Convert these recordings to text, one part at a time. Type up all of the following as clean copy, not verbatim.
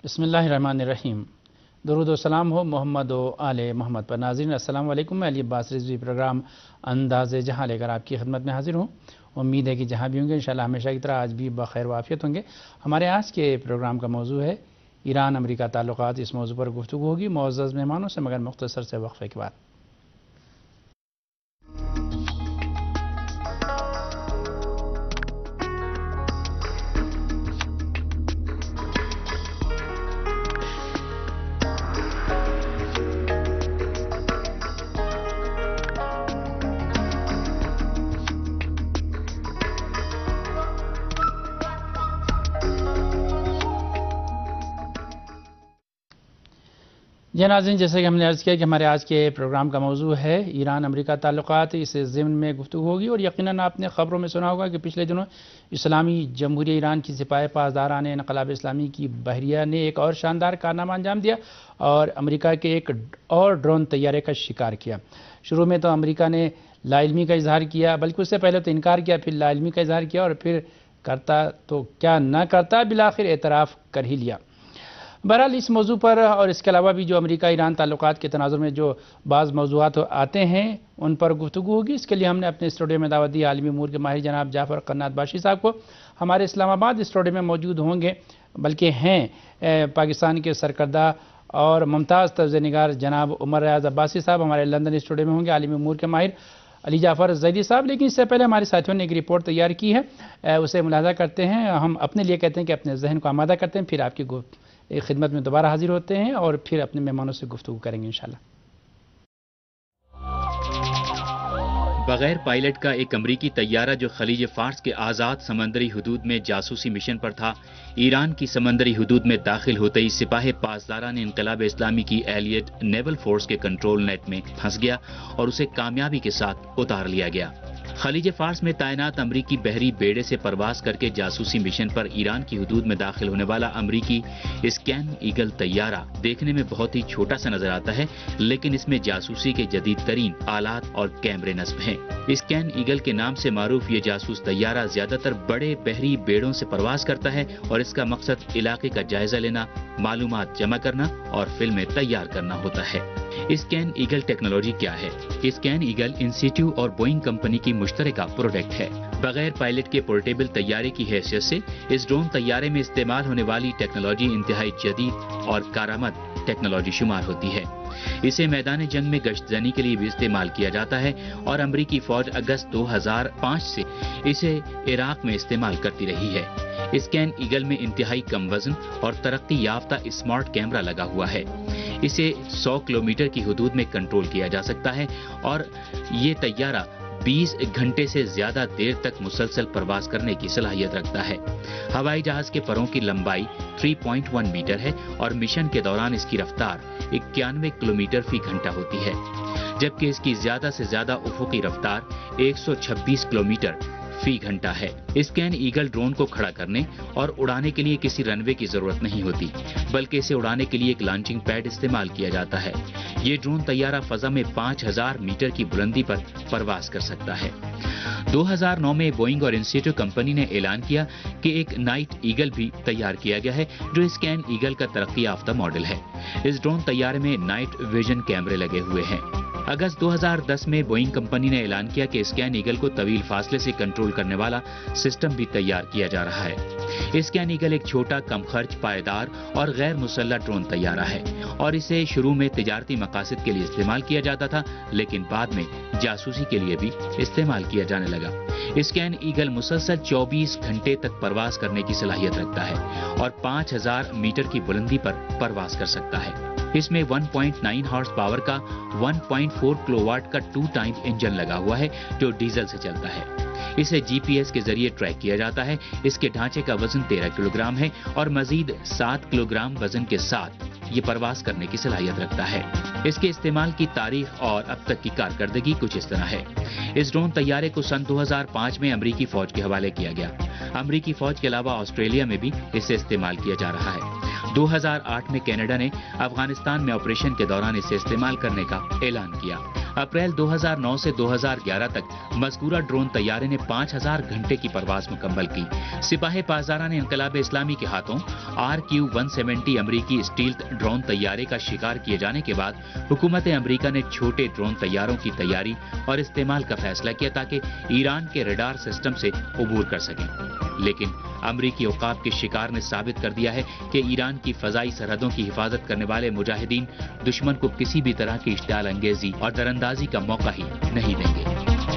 बिस्मिल्लाहिर्रहमानिर्रहीम। दुरूद व सलाम हो मोहम्मद व आले मोहम्मद पर। नाज़रीन अस्सलाम वालेकुम। मैं अली अब्बास रिजवी प्रोग्राम अंदाज़े जहां लेकर आपकी खिदमत में हाजिर हूँ। उम्मीद है कि जहाँ भी होंगे इंशाल्लाह हमेशा की तरह आज भी बखैर वाफियत होंगे। हमारे आज के प्रोग्राम का मौजू है ईरान अमेरिका ताल्लुकात। इस मौजू पर गुफ्तगू होगी मुअज़्ज़ज़ मेहमानों से, मगर मुख्तसर से वक्फे के बाद। जी नाज़रीन, जैसे कि हमने अर्ज़ किया कि हमारे आज के प्रोग्राम का मौजू है ईरान अमेरिका ताल्लुकात। इस ज़िम्न में गुफ्तगू होगी और यकीनन आपने ख़बरों में सुना होगा कि पिछले दिनों इस्लामी जमहूरिया ईरान की सिपाही पासदारान इनक़लाब इस्लामी की बहरिया ने एक और शानदार कारनामा अंजाम दिया और अमेरिका के एक और ड्रोन तैयारे का शिकार किया। शुरू में तो अमेरिका ने लाइल्मी का इजहार किया, बल्कि उससे पहले तो इनकार किया, फिर लाइल्मी का इजहार किया और फिर करता तो क्या न करता, बिलाखिर एतराफ़ कर ही लिया। बहरहाल इस मौजू पर और इसके अलावा भी जो अमेरिका ईरान ताल्लुकात के तनाज़ुर में जो बाज़ मौज़ूआत आते हैं उन पर गुफ्तगू होगी। इसके लिए हमने अपने स्टूडियो में दावत दी आलमी उमूर के माहिर जनाब जाफ़र कन्नात बाशी साहब को। हमारे इस्लामाबाद स्टूडियो में मौजूद होंगे, बल्कि हैं पाकिस्तान के सरकर्दा और मुमताज़ तर्ज़निगार जनाब उमर रियाज़ अब्बासी साहब। हमारे लंदन स्टूडियो में होंगे आलमी उमूर के माहिर अली जाफ़र ज़ैदी साहब। लेकिन इससे पहले हमारे साथियों ने एक रिपोर्ट तैयार की है, उसे मुलाज़ा करते हैं। हम अपने लिए कहते हैं कि अपने जहन को आमादा करते हैं, फिर आपकी खिदमत में दोबारा हाजिर होते हैं और फिर अपने मेहमानों से गुफ्तगू करेंगे इंशाल्लाह। बगैर पायलट का एक अमरीकी तैयारा जो खलीज फार्स के आज़ाद समंदरी हदूद में जासूसी मिशन पर था, ईरान की समंदरी हदूद में दाखिल होते ही सिपाही पासदारान इनकलाब इस्लामी की एलियट नेवल फोर्स के कंट्रोल नेट में फंस गया और उसे कामयाबी के साथ उतार लिया गया। खलीज फार्स में तैनात अमरीकी बहरी बेड़े से परवास करके जासूसी मिशन पर ईरान की हदूद में दाखिल होने वाला अमरीकी स्कैन ईगल तैयारा देखने में बहुत ही छोटा सा नजर आता है, लेकिन इसमें जासूसी के जदीद तरीन आलात और कैमरे नस्ब हैं। स्कैन ईगल के नाम से मारूफ ये जासूस तैयारा ज्यादातर बड़े बहरी बेड़ों से प्रवास करता है और इसका मकसद इलाके का जायजा लेना, मालूमात जमा करना और फिल्में तैयार करना होता है। स्कैन ईगल टेक्नोलॉजी क्या है? स्कैन ईगल इंस्टीट्यूट और बोइंग कंपनी की मुश्तरका प्रोडक्ट है। बगैर पायलट के पोर्टेबल तैयारे की हैसियत से इस ड्रोन तैयारे में इस्तेमाल होने वाली टेक्नोलॉजी इंतहाई जदीद और कारामद टेक्नोलॉजी शुमार होती है। इसे मैदान जंग में गश्तजनी के लिए भी इस्तेमाल किया जाता है और अमरीकी फौज अगस्त 2005 से इसे इराक में इस्तेमाल करती रही है। स्कैन ईगल में इंतहाई कम वजन और तरक्की याफ्ता स्मार्ट कैमरा लगा हुआ है। इसे 100 किलोमीटर की हदूद में कंट्रोल किया जा सकता है और ये तैयारा 20 घंटे से ज्यादा देर तक मुसलसल प्रवास करने की सलाहियत रखता है। हवाई जहाज के परों की लंबाई 3.1 मीटर है और मिशन के दौरान इसकी रफ्तार 91 किलोमीटर फी घंटा होती है, जबकि इसकी ज्यादा से ज्यादा उफुकी रफ्तार 126 किलोमीटर फी घंटा है। स्कैन ईगल ड्रोन को खड़ा करने और उड़ाने के लिए किसी रनवे की जरूरत नहीं होती, बल्कि इसे उड़ाने के लिए एक लॉन्चिंग पैड इस्तेमाल किया जाता है। ये ड्रोन तैयारा फजा में 5000 मीटर की बुलंदी पर परवास कर सकता है। 2009 में बोइंग और इंस्टीट्यूट कंपनी ने ऐलान किया कि एक नाइट ईगल भी तैयार किया गया है, जो स्कैन ईगल का तरक्की याफ्ता मॉडल है। इस ड्रोन तैयारे में नाइट विजन कैमरे लगे हुए हैं। अगस्त 2010 में बोइंग कंपनी ने ऐलान किया कि स्कैन ईगल को तवील फासले से कंट्रोल करने वाला सिस्टम भी तैयार किया जा रहा है। स्कैन ईगल एक छोटा, कम खर्च, पायदार और गैर मुसल्लह ड्रोन तैयारा है और इसे शुरू में तिजारती मकासद के लिए इस्तेमाल किया जाता था, लेकिन बाद में जासूसी के लिए भी इस्तेमाल किया जाने लगा। स्कैन ईगल मुसलसल 24 घंटे तक परवास करने की सलाहियत रखता है और 5000 मीटर की बुलंदी पर परवास कर सकता है। इसमें 1.9 हॉर्स पावर का 1.4 किलोवाट का 2 टाइम इंजन लगा हुआ है, जो डीजल से चलता है। इसे जीपीएस के जरिए ट्रैक किया जाता है। इसके ढांचे का वजन 13 किलोग्राम है और मजीद 7 किलोग्राम वजन के साथ ये प्रवास करने की सलाहियत रखता है। इसके इस्तेमाल की तारीख और अब तक की कारकर्दगी कुछ इस तरह है। इस ड्रोन तैयारे को सन 2005 में अमरीकी फौज के हवाले किया गया। अमरीकी फौज के अलावा ऑस्ट्रेलिया में भी इसे इस्तेमाल किया जा रहा है। 2008 में कनाडा ने अफगानिस्तान में ऑपरेशन के दौरान इसे इस्तेमाल करने का ऐलान किया। اپریل 2009 سے 2011 تک مذکورہ ڈرون طیارے نے 5000 گھنٹے کی پرواز مکمل کی۔ سپاہ پاسداران انقلاب اسلامی کے ہاتھوں RQ-170 امریکی اسٹیلتھ ڈرون طیارے کا شکار کیے جانے کے بعد حکومت امریکہ نے چھوٹے ڈرون طیاروں کی تیاری اور استعمال کا فیصلہ کیا تاکہ ایران کے ریڈار سسٹم سے عبور کر سکیں، لیکن امریکی عقاب کے شکار نے ثابت کر دیا ہے کہ ایران کی فضائی سرحدوں کی حفاظت کرنے والے مجاہدین دشمن کو کسی بھی طرح کی اشتعال انگیزی اور دراندازی کا موقع ہی نہیں دیں گے۔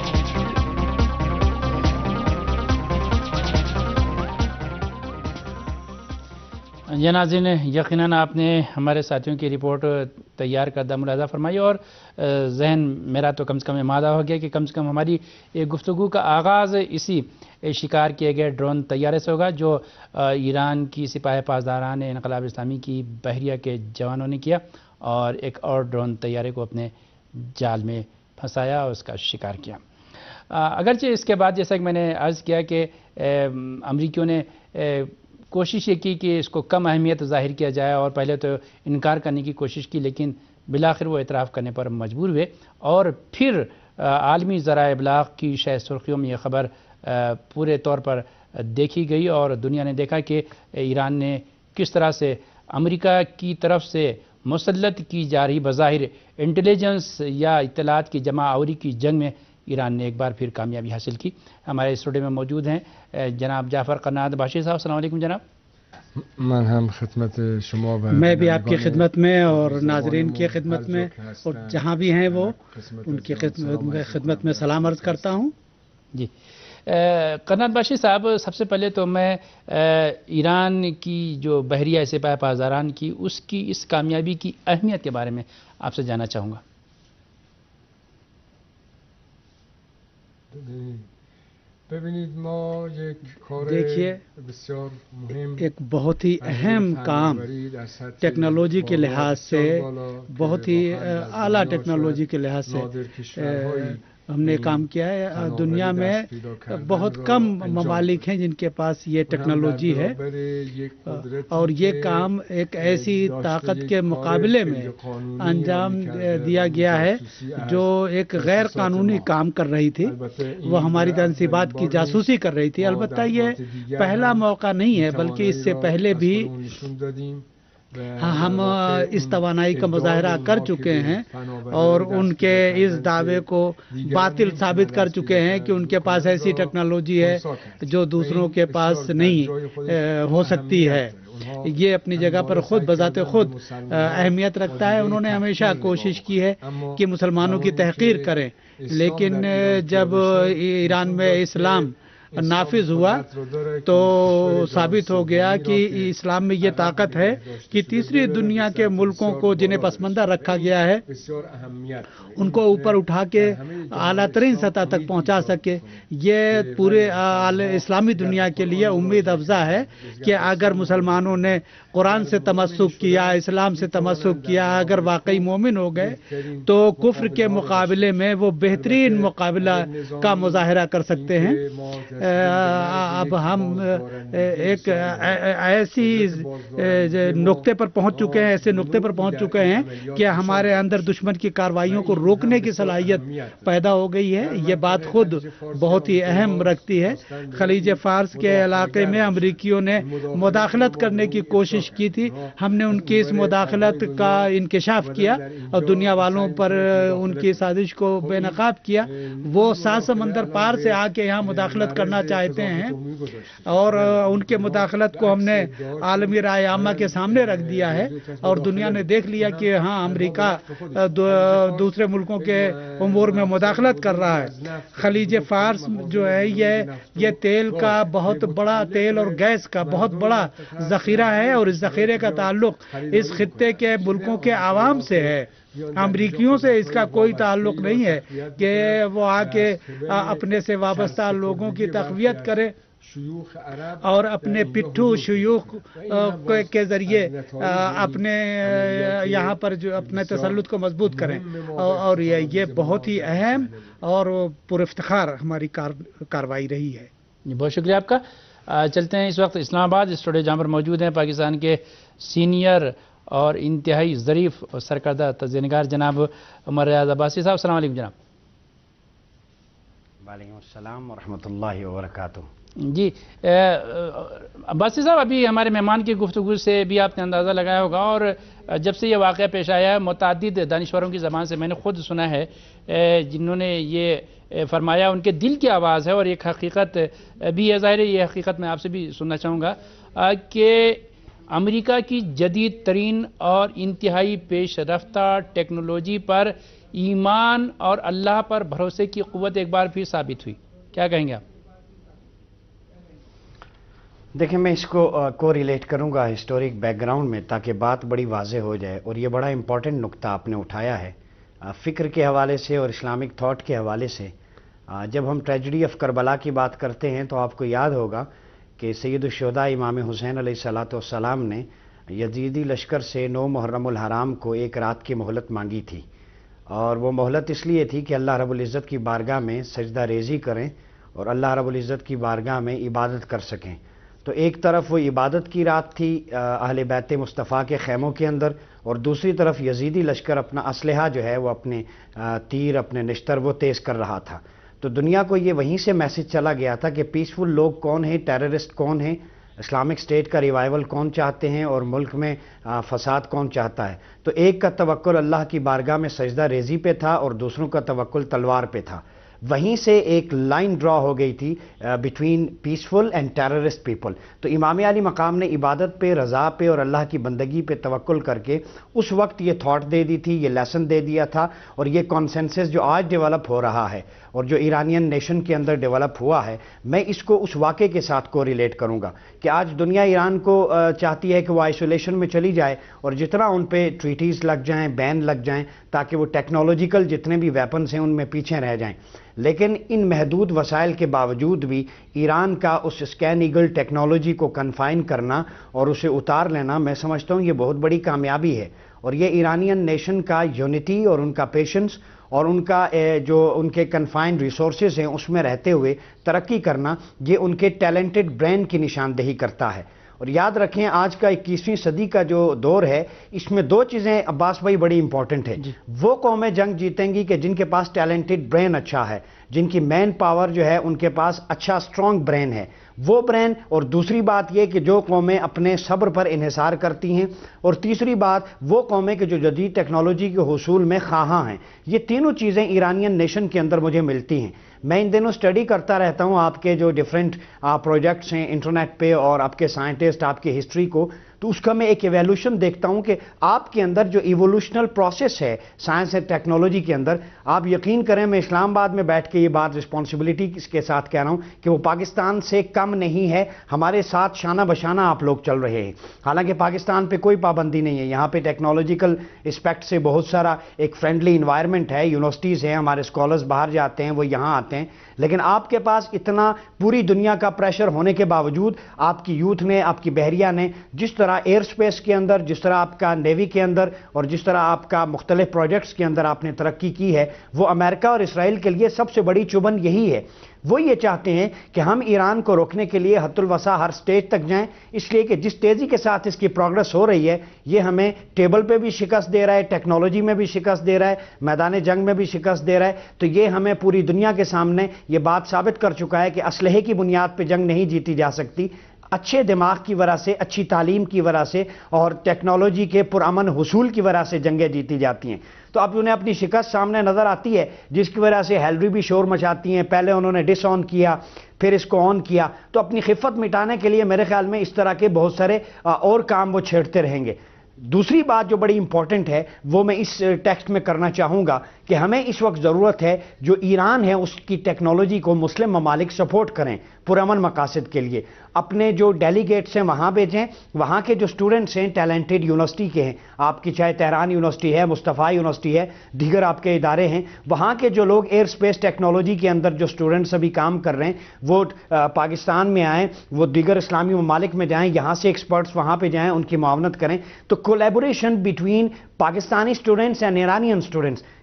یہ ناظرین، یقیناً آپ نے ہمارے ساتھیوں کی رپورٹ تیار کردہ ملاحظہ فرمائی اور ذہن میرا تو کم سے کم امادہ ہو گیا کہ کم سے کم ہماری گفتگو کا آغاز اسی شکار کیے گئے ڈرون طیارے سے ہوگا جو ایران کی سپاہ پاسداران انقلاب اسلامی کی بحریہ کے جوانوں نے کیا اور ایک اور ڈرون طیارے کو اپنے جال میں پھنسایا اور اس کا شکار کیا۔ اگرچہ اس کے بعد جیسا کہ میں نے عرض کیا کہ امریکیوں نے کوشش یہ کی کہ اس کو کم اہمیت ظاہر کیا جائے اور پہلے تو انکار کرنے کی کوشش کی، لیکن بالآخر وہ اعتراف کرنے پر مجبور ہوئے اور پھر عالمی ذرائع ابلاغ کی شہ سرخیوں میں یہ خبر پورے طور پر دیکھی گئی اور دنیا نے دیکھا کہ ایران نے کس طرح سے امریکہ کی طرف سے مسلط کی جا رہی بظاہر انٹیلیجنس یا اطلاعات کی جمع آوری کی جنگ میں ایران نے ایک بار پھر کامیابی حاصل کی۔ ہمارے اسٹوڈیو میں موجود ہیں جناب جعفر قنات باشی صاحب۔ السلام علیکم جناب۔ من ہم خدمت شما میں بھی آپ کی خدمت میں اور ناظرین کی خدمت میں اور جہاں بھی ہیں وہ ان کی خدمت میں سلام عرض کرتا ہوں۔ جی قنات باشی صاحب، سب سے پہلے تو میں ایران کی جو بحریہ سپاہ پاسداران کی اس کامیابی کی اہمیت کے بارے میں آپ سے جاننا چاہوں گا۔ دیکھیے، ایک بہت ہی اہم کام ٹیکنالوجی کے لحاظ سے، بہت ہی اعلیٰ ٹیکنالوجی کے لحاظ سے ہم نے کام کیا ہے۔ دنیا میں بہت کم ممالک ہیں جن کے پاس یہ ٹیکنالوجی ہے اور یہ کام ایک ایسی طاقت کے مقابلے میں انجام دیا گیا ہے جو ایک غیر قانونی کام کر رہی تھی، وہ ہماری تنصیبات کی جاسوسی کر رہی تھی۔ البتہ یہ پہلا موقع نہیں ہے بلکہ اس سے پہلے بھی ہم اس توانائی کا مظاہرہ کر چکے ہیں اور ان کے اس دعوے کو باطل ثابت کر چکے ہیں کہ ان کے پاس ایسی ٹیکنالوجی ہے جو دوسروں کے پاس نہیں ہو سکتی ہے۔ یہ اپنی جگہ پر خود بذات خود اہمیت رکھتا ہے۔ انہوں نے ہمیشہ کوشش کی ہے کہ مسلمانوں کی تحقیر کریں، لیکن جب ایران میں اسلام نافذ ہوا تو ثابت ہو گیا کہ اسلام میں یہ طاقت ہے کہ تیسری دنیا کے ملکوں کو جنہیں پسماندہ رکھا گیا ہے ان کو اوپر اٹھا کے اعلیٰ ترین سطح تک پہنچا سکے۔ یہ پورے اسلامی دنیا کے لیے امید افزا ہے کہ اگر مسلمانوں نے قرآن سے تمسک کیا، اسلام سے تمسک کیا، اگر واقعی مومن ہو گئے تو کفر کے مقابلے میں وہ بہترین مقابلہ کا مظاہرہ کر سکتے ہیں۔ اب ہم ایک ایسی نقطے پر پہنچ چکے ہیں کہ ہمارے اندر دشمن کی کارروائیوں کو روکنے کی صلاحیت پیدا ہو گئی ہے۔ یہ بات خود بہت ہی اہم رکھتی ہے۔ خلیج فارس کے علاقے میں امریکیوں نے مداخلت کرنے کی کوشش کی تھی، ہم نے ان کی اس مداخلت کا انکشاف کیا اور دنیا والوں پر ان کی سازش کو بے نقاب کیا۔ وہ 7 سمندر پار سے آ کے یہاں مداخلت کرنا چاہتے ہیں اور ان کے مداخلت کو ہم نے عالمی رائے عامہ کے سامنے رکھ دیا ہے اور دنیا نے دیکھ لیا کہ ہاں امریکہ دوسرے ملکوں کے امور میں مداخلت کر رہا ہے۔ خلیج فارس جو ہے یہ تیل کا بہت بڑا، تیل اور گیس کا بہت بڑا ذخیرہ ہے اور اس ذخیرے کا تعلق اس خطے کے ملکوں کے عوام سے ہے۔ امریکیوں سے اس کا کوئی تعلق نہیں ہے کہ وہ آ کے اپنے سے وابستہ لوگوں کی تقویت کرے اور اپنے پٹھو شیوخ کے ذریعے اپنے یہاں پر جو اپنے تسلط کو مضبوط کریں، اور یہ بہت ہی اہم اور پر افتخار ہماری کارروائی رہی ہے۔ بہت شکریہ آپ کا۔ چلتے ہیں اس وقت اسلام آباد اسٹوڈیو جہاں پر موجود ہیں پاکستان کے سینئر اور انتہائی ظریف اور سرکردہ تجزیہ نگار جناب عمر ریاض عباسی صاحب. السلام علیکم جناب. وعلیکم السلام ورحمۃ اللہ وبرکاتہ. جی عباسی صاحب، ابھی ہمارے مہمان کی گفتگو سے بھی آپ نے اندازہ لگایا ہوگا، اور جب سے یہ واقعہ پیش آیا ہے متعدد دانشوروں کی زبان سے میں نے خود سنا ہے جنہوں نے یہ فرمایا، ان کے دل کی آواز ہے اور ایک حقیقت بھی ہے. ظاہر ہے یہ حقیقت میں آپ سے بھی سننا چاہوں گا کہ امریکہ کی جدید ترین اور انتہائی پیش رفتہ ٹیکنالوجی پر ایمان اور اللہ پر بھروسے کی قوت ایک بار پھر ثابت ہوئی. کیا کہیں گے آپ؟ دیکھیں، میں اس کو ریلیٹ کروں گا ہسٹورک بیک گراؤنڈ میں تاکہ بات بڑی واضح ہو جائے، اور یہ بڑا امپورٹنٹ نقطہ آپ نے اٹھایا ہے فکر کے حوالے سے اور اسلامک تھاٹ کے حوالے سے. جب ہم ٹریجڈی آف کربلا کی بات کرتے ہیں تو آپ کو یاد ہوگا کہ سید الشہداء امام حسین علیہ الصلوۃ والسلام نے یزیدی لشکر سے 9 محرم الحرام کو ایک رات کی مہلت مانگی تھی، اور وہ مہلت اس لیے تھی کہ اللہ رب العزت کی بارگاہ میں سجدہ ریزی کریں اور اللہ رب العزت کی بارگاہ میں عبادت کر سکیں. تو ایک طرف وہ عبادت کی رات تھی اہل بیت مصطفیٰ کے خیموں کے اندر، اور دوسری طرف یزیدی لشکر اپنا اسلحہ جو ہے وہ اپنے تیر، اپنے نشتر وہ تیز کر رہا تھا. تو دنیا کو یہ وہیں سے میسج چلا گیا تھا کہ پیسفل لوگ کون ہیں، ٹیررسٹ کون ہیں، اسلامک اسٹیٹ کا ریوائیول کون چاہتے ہیں، اور ملک میں فساد کون چاہتا ہے. تو ایک کا توکل اللہ کی بارگاہ میں سجدہ ریزی پہ تھا اور دوسروں کا توکل تلوار پہ تھا. وہیں سے ایک لائن ڈرا ہو گئی تھی between peaceful and terrorist people. تو امام علی مقام نے عبادت پہ، رضا پہ اور اللہ کی بندگی پہ توکل کر کے اس وقت یہ تھاٹ دے دی تھی، یہ لیسن دے دیا تھا. اور یہ کانسنسس جو آج ڈیولپ ہو رہا ہے اور جو ایرانین نیشن کے اندر ڈیولپ ہوا ہے، میں اس کو اس واقعے کے ساتھ کو ریلیٹ کروں گا کہ آج دنیا ایران کو چاہتی ہے کہ وہ آئسولیشن میں چلی جائے اور جتنا ان پہ ٹریٹیز لگ جائیں، بین لگ جائیں، تاکہ وہ ٹیکنالوجیکل جتنے بھی ویپنز ہیں ان میں پیچھے رہ جائیں. لیکن ان محدود وسائل کے باوجود بھی ایران کا اس اسکین ایگل ٹیکنالوجی کو کنفائن کرنا اور اسے اتار لینا، میں سمجھتا ہوں یہ بہت بڑی کامیابی ہے. اور یہ ایرانین نیشن کا یونٹی اور ان کا پیشنس اور ان کا جو ان کے کنفائنڈ ریسورسز ہیں اس میں رہتے ہوئے ترقی کرنا، یہ ان کے ٹیلنٹڈ برین کی نشاندہی کرتا ہے. اور یاد رکھیں آج کا 21ویں صدی کا جو دور ہے، اس میں 2 چیزیں عباس بھائی بڑی امپورٹنٹ ہیں. وہ قومیں جنگ جیتیں گی کہ جن کے پاس ٹیلنٹڈ برین اچھا ہے، جن کی مین پاور جو ہے ان کے پاس اچھا سٹرونگ برین ہے، وہ برین. اور دوسری بات یہ کہ جو قومیں اپنے صبر پر انحصار کرتی ہیں، اور تیسری بات وہ قومیں کہ جو جدید ٹیکنالوجی کے حصول میں خواہاں ہیں. یہ تینوں چیزیں ایرانین نیشن کے اندر مجھے ملتی ہیں. میں ان دنوں اسٹڈی کرتا رہتا ہوں آپ کے جو ڈیفرنٹ پروجیکٹس ہیں انٹرنیٹ پہ اور آپ کے سائنٹسٹ آپ کی ہسٹری کو، تو اس کا میں ایک ایویلوشن دیکھتا ہوں کہ آپ کے اندر جو ایوولوشنل پروسیس ہے سائنس اینڈ ٹیکنالوجی کے اندر، آپ یقین کریں میں اسلام آباد میں بیٹھ کے یہ بات رسپانسبلٹی کے ساتھ کہہ رہا ہوں کہ وہ پاکستان سے کم نہیں ہے. ہمارے ساتھ شانہ بشانہ آپ لوگ چل رہے ہیں. حالانکہ پاکستان پہ کوئی پابندی نہیں ہے، یہاں پہ ٹیکنالوجیکل اسپیکٹ سے بہت سارا ایک فرینڈلی انوائرمنٹ ہے، یونیورسٹیز ہیں، ہمارے اسکالرز باہر جاتے ہیں، وہ یہاں آتے ہیں. لیکن آپ کے پاس اتنا پوری دنیا کا پریشر ہونے کے باوجود آپ کی یوتھ نے، آپ کی بحریہ نے جس طرح ایئر سپیس کے اندر، جس طرح آپ کا نیوی کے اندر اور جس طرح آپ کا مختلف پروجیکٹس کے اندر آپ نے ترقی کی ہے، وہ امریکہ اور اسرائیل کے لیے سب سے بڑی چبھن یہی ہے. وہ یہ چاہتے ہیں کہ ہم ایران کو روکنے کے لیے حد الوسع ہر سٹیج تک جائیں، اس لیے کہ جس تیزی کے ساتھ اس کی پروگرس ہو رہی ہے یہ ہمیں ٹیبل پہ بھی شکست دے رہا ہے، ٹیکنالوجی میں بھی شکست دے رہا ہے، میدان جنگ میں بھی شکست دے رہا ہے. تو یہ ہمیں پوری دنیا کے سامنے یہ بات ثابت کر چکا ہے کہ اسلحے کی بنیاد پہ جنگ نہیں جیتی جا سکتی. اچھے دماغ کی وجہ سے، اچھی تعلیم کی وجہ سے اور ٹیکنالوجی کے پرامن حصول کی وجہ سے جنگیں جیتی جاتی ہیں. تو اب انہیں اپنی شکست سامنے نظر آتی ہے جس کی وجہ سے ہیلری بھی شور مچاتی ہیں. پہلے انہوں نے ڈس آن کیا، پھر اس کو آن کیا. تو اپنی خفت مٹانے کے لیے میرے خیال میں اس طرح کے بہت سارے اور کام وہ چھیڑتے رہیں گے. دوسری بات جو بڑی امپورٹنٹ ہے وہ میں اس ٹیکسٹ میں کرنا چاہوں گا کہ ہمیں اس وقت ضرورت ہے جو ایران ہے اس کی ٹیکنالوجی کو مسلم ممالک سپورٹ کریں پرامن مقاصد کے لیے. اپنے جو ڈیلیگیٹس ہیں وہاں بھیجیں، وہاں کے جو اسٹوڈنٹس ہیں ٹیلنٹڈ یونیورسٹی کے ہیں، آپ کی چاہے تہران یونیورسٹی ہے، مصطفیٰ یونیورسٹی ہے، دیگر آپ کے ادارے ہیں، وہاں کے جو لوگ ایئر سپیس ٹیکنالوجی کے اندر جو اسٹوڈنٹس ابھی کام کر رہے ہیں وہ پاکستان میں آئیں، وہ دیگر اسلامی ممالک میں جائیں، یہاں سے ایکسپرٹس وہاں پہ جائیں، ان کی معاونت کریں. تو collaboration between Pakistani students and Iranian students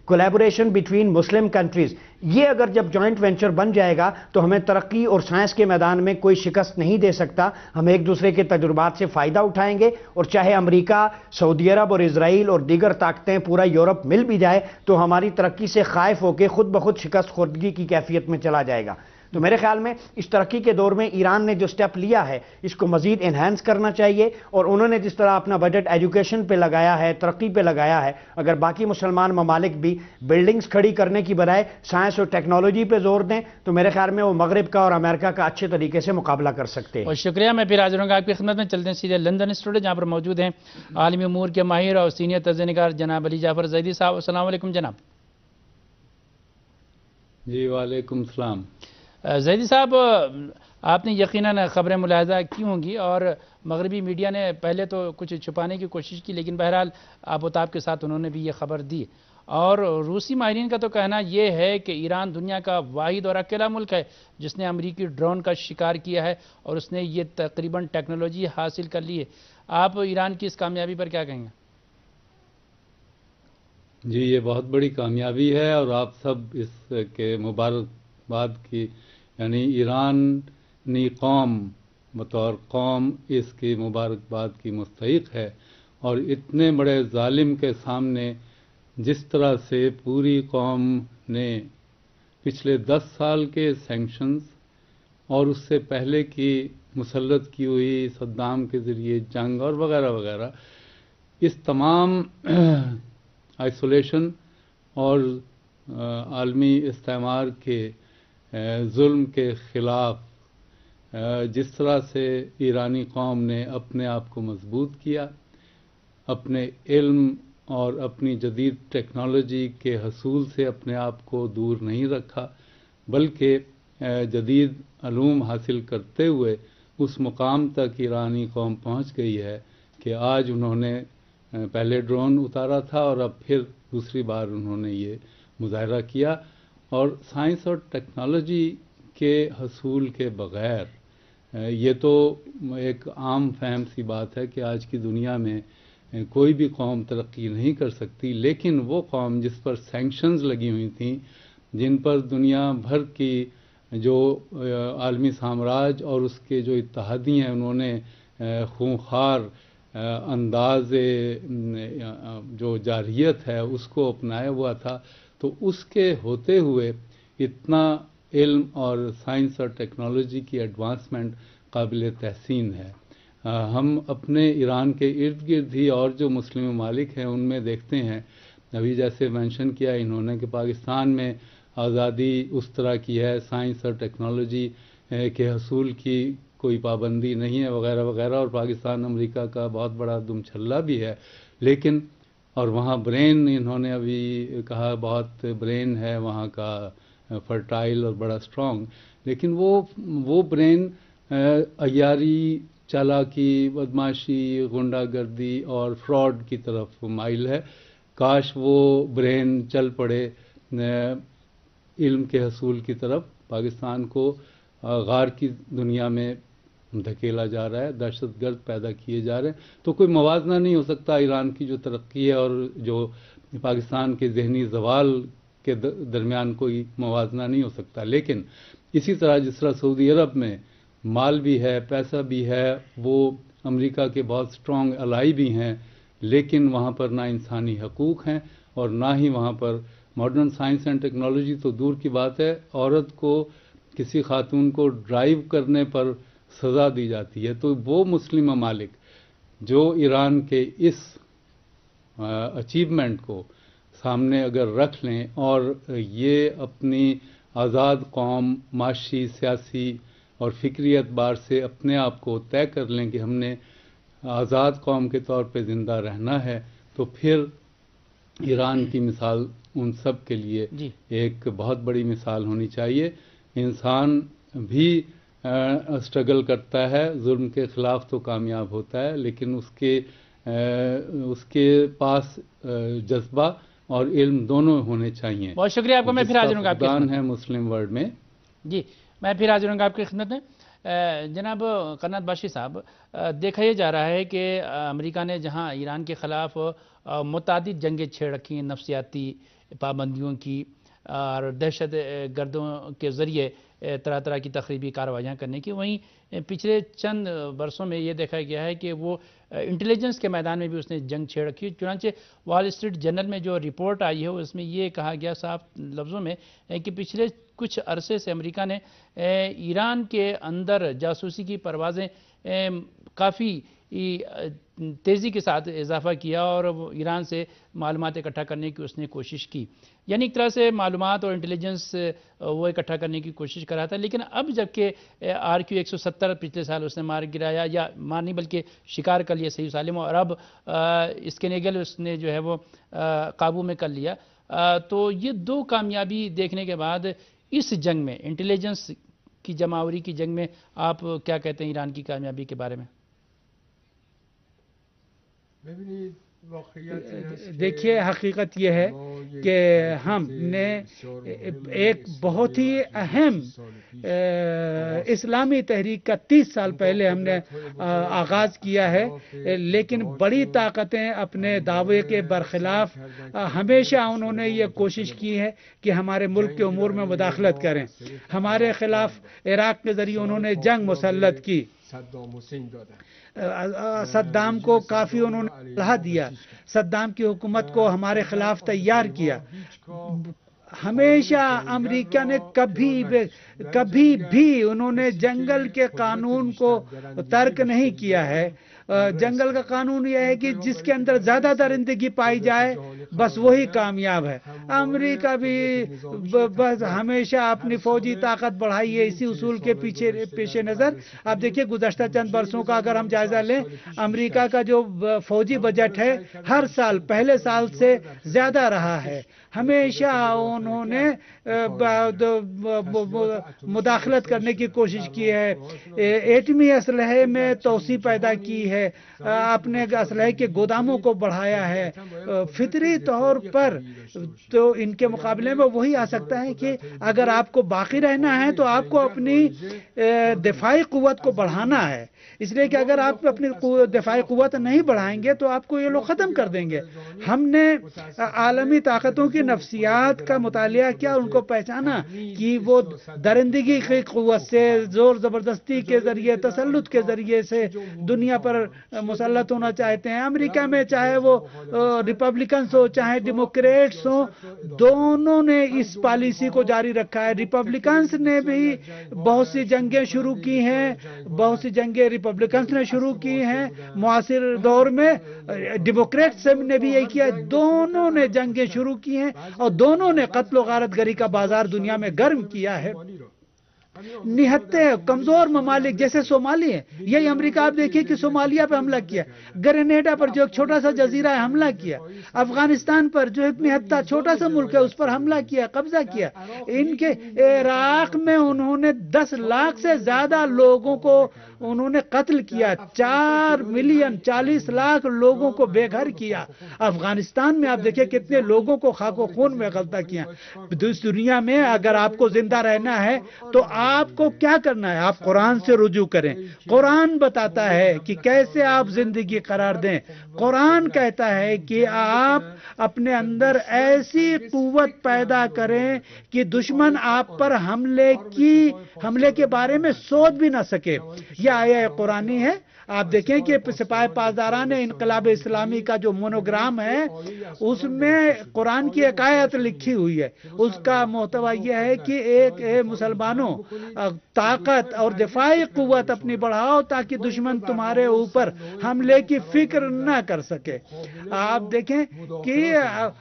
collaboration between Muslim countries, ये अगर जब जॉइंट वेंचर बन जाएगा तो हमें तरक्की और साइंस के मैदान में कोई शिकस्त नहीं दे सकता। हम एक दूसरे के तजुर्बात से फ़ायदा उठाएंगे, और चाहे अमेरिका, सऊदी अरब और इजराइल और दीगर ताकतें, पूरा यूरोप मिल भी जाए तो हमारी तरक्की से खाइफ होकर खुद ब खुद शिकस्त खुर्दगी की कैफियत में चला जाएगा। तो मेरे ख्याल में इस तरक्की के दौर में ईरान ने जो स्टेप लिया है इसको मजीद एनहांस करना चाहिए, और उन्होंने जिस तरह अपना बजट एजुकेशन पे लगाया है, तरक्की पे लगाया है, अगर बाकी मुसलमान ममालिक भी बिल्डिंग्स खड़ी करने की बजाय साइंस और टेक्नोलॉजी पे जोर दें तो मेरे ख्याल में वो मगरिब का और अमेरिका का अच्छे तरीके से मुकाबला कर सकते हैं। और शुक्रिया, मैं फिर हाजिर हूँगा आपकी खिदमत में। चलते हैं सीधे लंदन स्टूडियो, जहाँ पर मौजूद हैं आलमी उमूर के माहिर और सीनियर तर्जुमेकार जनाब अली जाफर ज़ैदी साहब। अस्सलाम वालेकुम जनाब। जी वालेकुम सलाम। ज़ैदी साहब, आपने यकीनन ख़बरें मुलाहज़ा की होंगी और मगरबी मीडिया ने पहले तो कुछ छुपाने की कोशिश की, लेकिन बहरहाल आबोताब के साथ उन्होंने भी ये खबर दी। और रूसी माहिरीन का तो कहना ये है कि ईरान दुनिया का वाहिद और अकेला मुल्क है जिसने अमरीकी ड्रोन का शिकार किया है और उसने ये तकरीबन टेक्नोलॉजी हासिल कर ली है। आप ईरान की इस कामयाबी पर क्या कहेंगे? जी, ये बहुत बड़ी कामयाबी है और आप सब इसके मुबारकबाद की, यानी ईरानी कौम बतौर कौम इसकी मुबारकबाद की मुस्तहिक है। और इतने बड़े जालिम के सामने जिस तरह से पूरी कौम ने पिछले 10 साल के सैंक्शंस और उससे पहले की मुसल्लत की हुई सद्दाम के ज़रिए जंग और वगैरह वगैरह, इस तमाम आइसोलेशन और आलमी इस्तेमार के जुल्म के ख़िलाफ़ जिस तरह से ईरानी कौम ने अपने आप को मजबूत किया, अपने इल्म और अपनी जदीद टेक्नोलॉजी के हसूल से अपने आप को दूर नहीं रखा, बल्कि जदीद अलूम हासिल करते हुए उस मुकाम तक ईरानी कौम पहुंच गई है कि आज उन्होंने पहले ड्रोन उतारा था और अब फिर दूसरी बार उन्होंने ये मुजाहरा किया। और साइंस और टेक्नोलॉजी के हसूल के बग़ैर ये तो एक आम फहम सी बात है कि आज की दुनिया में कोई भी कौम तरक्की नहीं कर सकती, लेकिन वो कौम जिस पर सैंक्शंस लगी हुई थी, जिन पर दुनिया भर की जो आलमी साम्राज्य और उसके जो इत्तेहादी हैं उन्होंने खूंखार अंदाज़े जो जारहियत है उसको अपनाया हुआ था, तो उसके होते हुए इतना इल्म और साइंस और टेक्नोलॉजी की एडवांसमेंट काबिल तहसीन है। हम अपने ईरान के इर्द गिर्द ही और जो मुस्लिम ममालिक हैं उनमें देखते हैं, अभी जैसे मेंशन किया इन्होंने कि पाकिस्तान में आज़ादी उस तरह की है, साइंस और टेक्नोलॉजी के हसूल की कोई पाबंदी नहीं है वगैरह वगैरह, और पाकिस्तान अमेरिका का बहुत बड़ा दुमछल्ला भी है, लेकिन और वहाँ ब्रेन, इन्होंने अभी कहा बहुत ब्रेन है वहाँ का, फर्टाइल और बड़ा स्ट्रॉन्ग, लेकिन वो ब्रेन अय्यारी, चालाकी, बदमाशी, गुंडागर्दी और फ्रॉड की तरफ माइल है। काश वो ब्रेन चल पड़े इल्म के हसूल की तरफ। पाकिस्तान को गार की दुनिया में धकेला जा रहा है, दहशतगर्द पैदा किए जा रहे हैं, तो कोई मवाजना नहीं हो सकता ईरान की जो तरक्की है और जो पाकिस्तान के जहनी जवाल के दरमियान कोई मवाजना नहीं हो सकता। लेकिन इसी तरह जिस तरह सऊदी अरब में माल भी है, पैसा भी है, वो अमेरिका के बहुत स्ट्रॉन्ग अलाई भी हैं, लेकिन वहाँ पर ना इंसानी हकूक़ हैं और ना ही वहाँ पर मॉडर्न साइंस एंड टेक्नोलॉजी तो दूर की बात है, औरत को, किसी खातून को ड्राइव करने पर सज़ा दी जाती है। तो वो मुस्लिम ममालिक जो ईरान के इस अचीवमेंट को सामने अगर रख लें और ये अपनी आज़ाद कौम माशी, सियासी और फ़िक्री एतबार से अपने आप को तय कर लें कि हमने आज़ाद कौम के तौर पे ज़िंदा रहना है, तो फिर ईरान की मिसाल उन सब के लिए एक बहुत बड़ी मिसाल होनी चाहिए। इंसान भी स्ट्रगल करता है, जुल्म के ख़िलाफ़ तो कामयाब होता है, लेकिन उसके पास जज्बा और इल्म दोनों होने चाहिए। बहुत शुक्रिया आपका। मैं फिर हाजिर हूँ आपके खिदमत है मुस्लिम वर्ल्ड में। जी, मैं फिर हाजिर हूँ आपकी खिदमत में। जनाब कन्नत बाशी साहब, देखा यह जा रहा है कि अमेरिका ने जहाँ ईरान के ख़िलाफ़ मुतादिद जंगें छेड़ रखी हैं, नफसियाती, پابندیوں کی اور دہشت گردوں کے ذریعے طرح طرح کی تخریبی کارروائیاں کرنے کی. وہیں پچھلے چند برسوں میں یہ دیکھا گیا ہے کہ وہ انٹیلیجنس کے میدان میں بھی اس نے جنگ چھیڑ رکھی. چنانچہ وال اسٹریٹ جرنل میں جو رپورٹ آئی ہے اس میں یہ کہا گیا صاف لفظوں میں کہ پچھلے کچھ عرصے سے امریکہ نے ایران کے اندر جاسوسی کی پروازیں کافی تیزی کے ساتھ اضافہ کیا اور ایران سے معلومات اکٹھا کرنے کی اس نے کوشش کی. یعنی ایک طرح سے معلومات اور انٹیلیجنس وہ اکٹھا کرنے کی کوشش کر رہا تھا. لیکن اب جبکہ RQ-170 پچھلے سال اس نے مار گرایا, یا مار نہیں بلکہ شکار کر لیا صحیح سالم, اور اب اسکینیگل اس نے جو ہے وہ قابو میں کر لیا. تو یہ دو کامیابی دیکھنے کے بعد اس جنگ میں, انٹیلیجنس کی جمعوری کی جنگ میں, آپ کیا کہتے ہیں ایران کی کامیابی کے بارے میں؟ دیکھیے, حقیقت یہ ہے کہ ہم نے ایک بہت ہی اہم اسلامی تحریک کا 30 سال پہلے ہم نے آغاز کیا ہے, لیکن بڑی طاقتیں اپنے دعوے کے برخلاف ہمیشہ انہوں نے یہ کوشش کی ہے کہ ہمارے ملک کے امور میں مداخلت کریں. ہمارے خلاف عراق کے ذریعے انہوں نے جنگ مسلط کی, صدام کو کافی انہوں نے صلاح دیا, صدام کی حکومت کو ہمارے خلاف تیار کیا. ہمیشہ امریکہ نے کبھی بھی انہوں نے جنگل کے قانون کو ترک نہیں کیا ہے. جنگل کا قانون یہ ہے کہ جس کے اندر زیادہ درندگی پائی جائے بس وہی کامیاب ہے. امریکہ بھی بس ہمیشہ اپنی فوجی طاقت بڑھائی ہے اسی اصول کے پیش نظر. آپ دیکھیے گزشتہ چند برسوں کا اگر ہم جائزہ لیں, امریکہ کا جو فوجی بجٹ ہے ہر سال پہلے سال سے زیادہ رہا ہے. ہمیشہ انہوں نے مداخلت کرنے کی کوشش کی ہے, ایٹمی اسلحے میں توسیع پیدا کی ہے, اپنے اسلحے کے گوداموں کو بڑھایا ہے. فطری طور پر تو ان کے مقابلے میں وہی آ سکتا ہے کہ اگر آپ کو باقی رہنا ہے تو آپ کو اپنی دفاعی قوت کو بڑھانا ہے. اس لیے کہ اگر آپ اپنی دفاعی قوت نہیں بڑھائیں گے تو آپ کو یہ لوگ ختم کر دیں گے. ہم نے عالمی طاقتوں کی نفسیات کا مطالعہ کیا, ان کو پہچانا کہ وہ درندگی کی قوت سے, زور زبردستی کے ذریعے, تسلط کے ذریعے سے دنیا پر مسلط ہونا چاہتے ہیں. امریکہ میں چاہے وہ ریپبلکنز ہو چاہے ڈیموکریٹس ہو, دونوں نے اس پالیسی کو جاری رکھا ہے. ریپبلکنز نے بھی بہت سی جنگیں شروع کی ہیں, بہت سی جنگیں ریپبلکنز نے شروع کی ہیں معاصر دور میں. ڈیموکریٹس نے بھی یہی کیا, دونوں نے جنگیں شروع کی ہیں اور دونوں نے قتل و غارت گری کا بازار دنیا میں گرم کیا ہے. نہتے کمزور ممالک جیسے صومالی ہیں, یہی امریکہ آپ دیکھیے کہ صومالیہ پہ حملہ کیا, گرینیڈا پر جو ایک چھوٹا سا جزیرہ ہے حملہ کیا, افغانستان پر جو ایک نہتا چھوٹا سا ملک ہے اس پر حملہ کیا, قبضہ کیا. ان کے عراق میں انہوں نے 10 لاکھ سے زیادہ لوگوں کو انہوں نے قتل کیا, 4 ملین 40 لاکھ لوگوں کو بے گھر کیا. افغانستان میں آپ دیکھیں کتنے لوگوں کو خاک و خون میں غلطہ کیا. اس دنیا میں اگر آپ کو زندہ رہنا ہے تو آپ کو کیا کرنا ہے, آپ قرآن سے رجوع کریں. قرآن بتاتا ہے کہ کیسے آپ زندگی قرار دیں. قرآن کہتا ہے کہ آپ اپنے اندر ایسی قوت پیدا کریں کہ دشمن آپ پر حملے کے بارے میں سوچ بھی نہ سکے. یہ آیہ قرآنی ہے. آپ دیکھیں کہ سپاہ پاسداران انقلاب اسلامی کا جو مونوگرام ہے اس میں قرآن کی ایک آیت لکھی ہوئی ہے. اس کا محتوی یہ ہے کہ ایک مسلمانوں طاقت اور دفاعی قوت اپنی بڑھاؤ تاکہ دشمن تمہارے اوپر حملے کی فکر نہ کر سکے. آپ دیکھیں کہ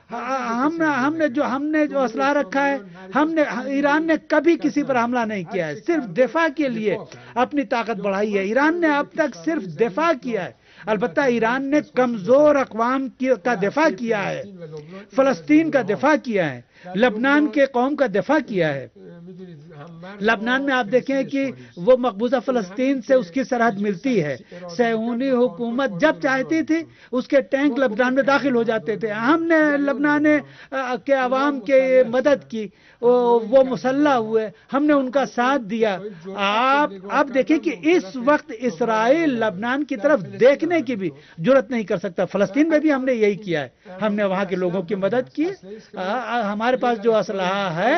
ہم نے جو اسلحہ رکھا ہے, ایران نے کبھی کسی پر حملہ نہیں کیا ہے, صرف دفاع کے لیے اپنی طاقت بڑھائی ہے. ایران نے اب تک صرف دفاع کیا ہے. البتہ ایران نے کمزور اقوام کا دفاع کیا ہے, فلسطین کا دفاع کیا ہے, لبنان کے قوم کا دفاع کیا ہے. लबनान में आप देखें कि वो मकबूजा फलस्तीन से उसकी सरहद मिलती है। सहूनी हुकूमत जब चाहती थी उसके टैंक लबनान में दाखिल हो जाते थे। हमने लबनान के अवाम के मदद की, वो मुसल्ला हुए, हमने उनका साथ दिया। आप अब देखें कि इस वक्त इसराइल लबनान की तरफ देखने की भी जुर्रत नहीं कर सकता। फलस्तीन में भी हमने यही किया है, हमने वहां के लोगों की मदद की। हमारे पास जो असलहा है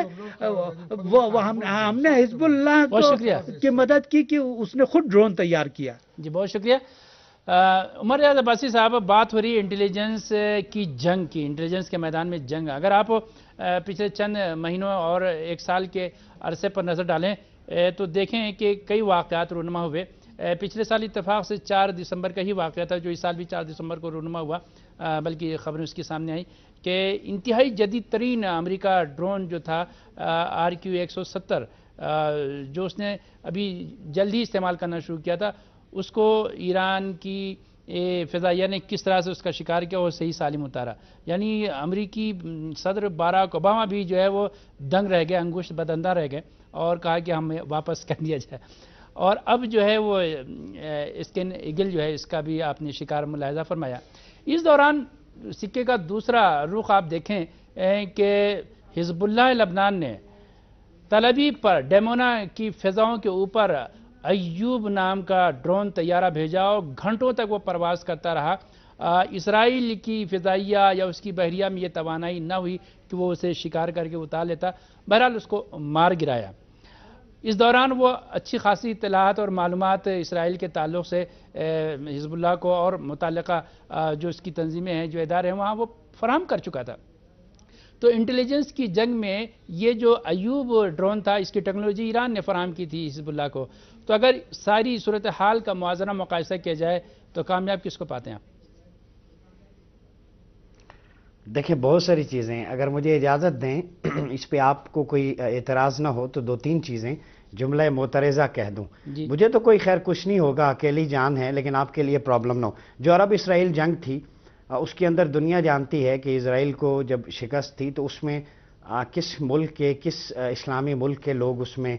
वो हमने हिजबुल्लाह की मदद की कि उसने खुद ड्रोन तैयार किया। जी बहुत शुक्रिया। उमर रियाज अब्बासी साहब, बात हो रही है इंटेलिजेंस की जंग की, इंटेलिजेंस के मैदान में जंग। अगर आप पिछले चंद महीनों और एक साल के अरसे पर नज़र डालें तो देखें कि कई वाक़यात रूनुमा हुए। पिछले साल इत्तेफाक से 4 दिसंबर का ही वाक़या था, जो इस साल भी 4 दिसंबर को रूनुमा हुआ, बल्कि खबरें उसकी सामने आई कि इंतहाई जदीद तरीन अमेरिका ड्रोन जो था RQ-170, जो उसने अभी जल्द ही इस्तेमाल करना शुरू किया था, उसको ईरान की फ़िज़ाइया ने किस तरह से उसका शिकार किया और सही सालिम उतारा। यानी अमेरिकी सदर बराक ओबामा भी जो है वो दंग रह गए, अंगुष्ठ बदंदा रह गए और कहा कि हमें वापस कर दिया जाए। और अब जो है वो स्किन ईगल जो है इसका भी आपने शिकार मुलाहिजा फरमाया। इस दौरान सिक्के का दूसरा रुख आप देखें कि हिजबुल्लाह लबनान ने तल अवीव पर डेमोना की फ़िज़ाओं के ऊपर अय्यूब नाम का ड्रोन तैयारा भेजा और घंटों तक वो परवाज़ करता रहा। इसराइल की फ़िज़ाइया या उसकी बहरिया में ये तवानाई न हुई कि वो उसे शिकार करके उतार लेता, बहरहाल उसको मार गिराया। इस दौरान वो अच्छी खासी इत्तलात और मालूमात इसराइल के ताल्लुक़ से हिजबुल्लाह को और मुतल्लिक़ा जो इसकी तंजीमें हैं, जो इदारे हैं, वहाँ वो फराहम कर चुका था। तो इंटेलिजेंस की जंग में ये जो अय्यूब ड्रोन था, इसकी टेक्नोलॉजी ईरान ने फराहम की थी हिजबुल्लाह को। तो अगर सारी सूरत हाल का मुआज़ना मुकायसा किया जाए तो कामयाब किसको पाते हैं आप? देखिए, बहुत सारी चीज़ें, अगर मुझे इजाज़त दें इस पे आपको कोई एतराज़ ना हो तो 2-3 चीज़ें जुमला मोतरज़ा कह दूं। मुझे तो कोई खैर कुछ नहीं होगा, अकेली जान है, लेकिन आपके लिए प्रॉब्लम ना हो। जो अरब इसराइल जंग थी उसके अंदर दुनिया जानती है कि इसराइल को जब शिकस्त थी तो उसमें किस मुल्क के, किस इस्लामी मुल्क के लोग उसमें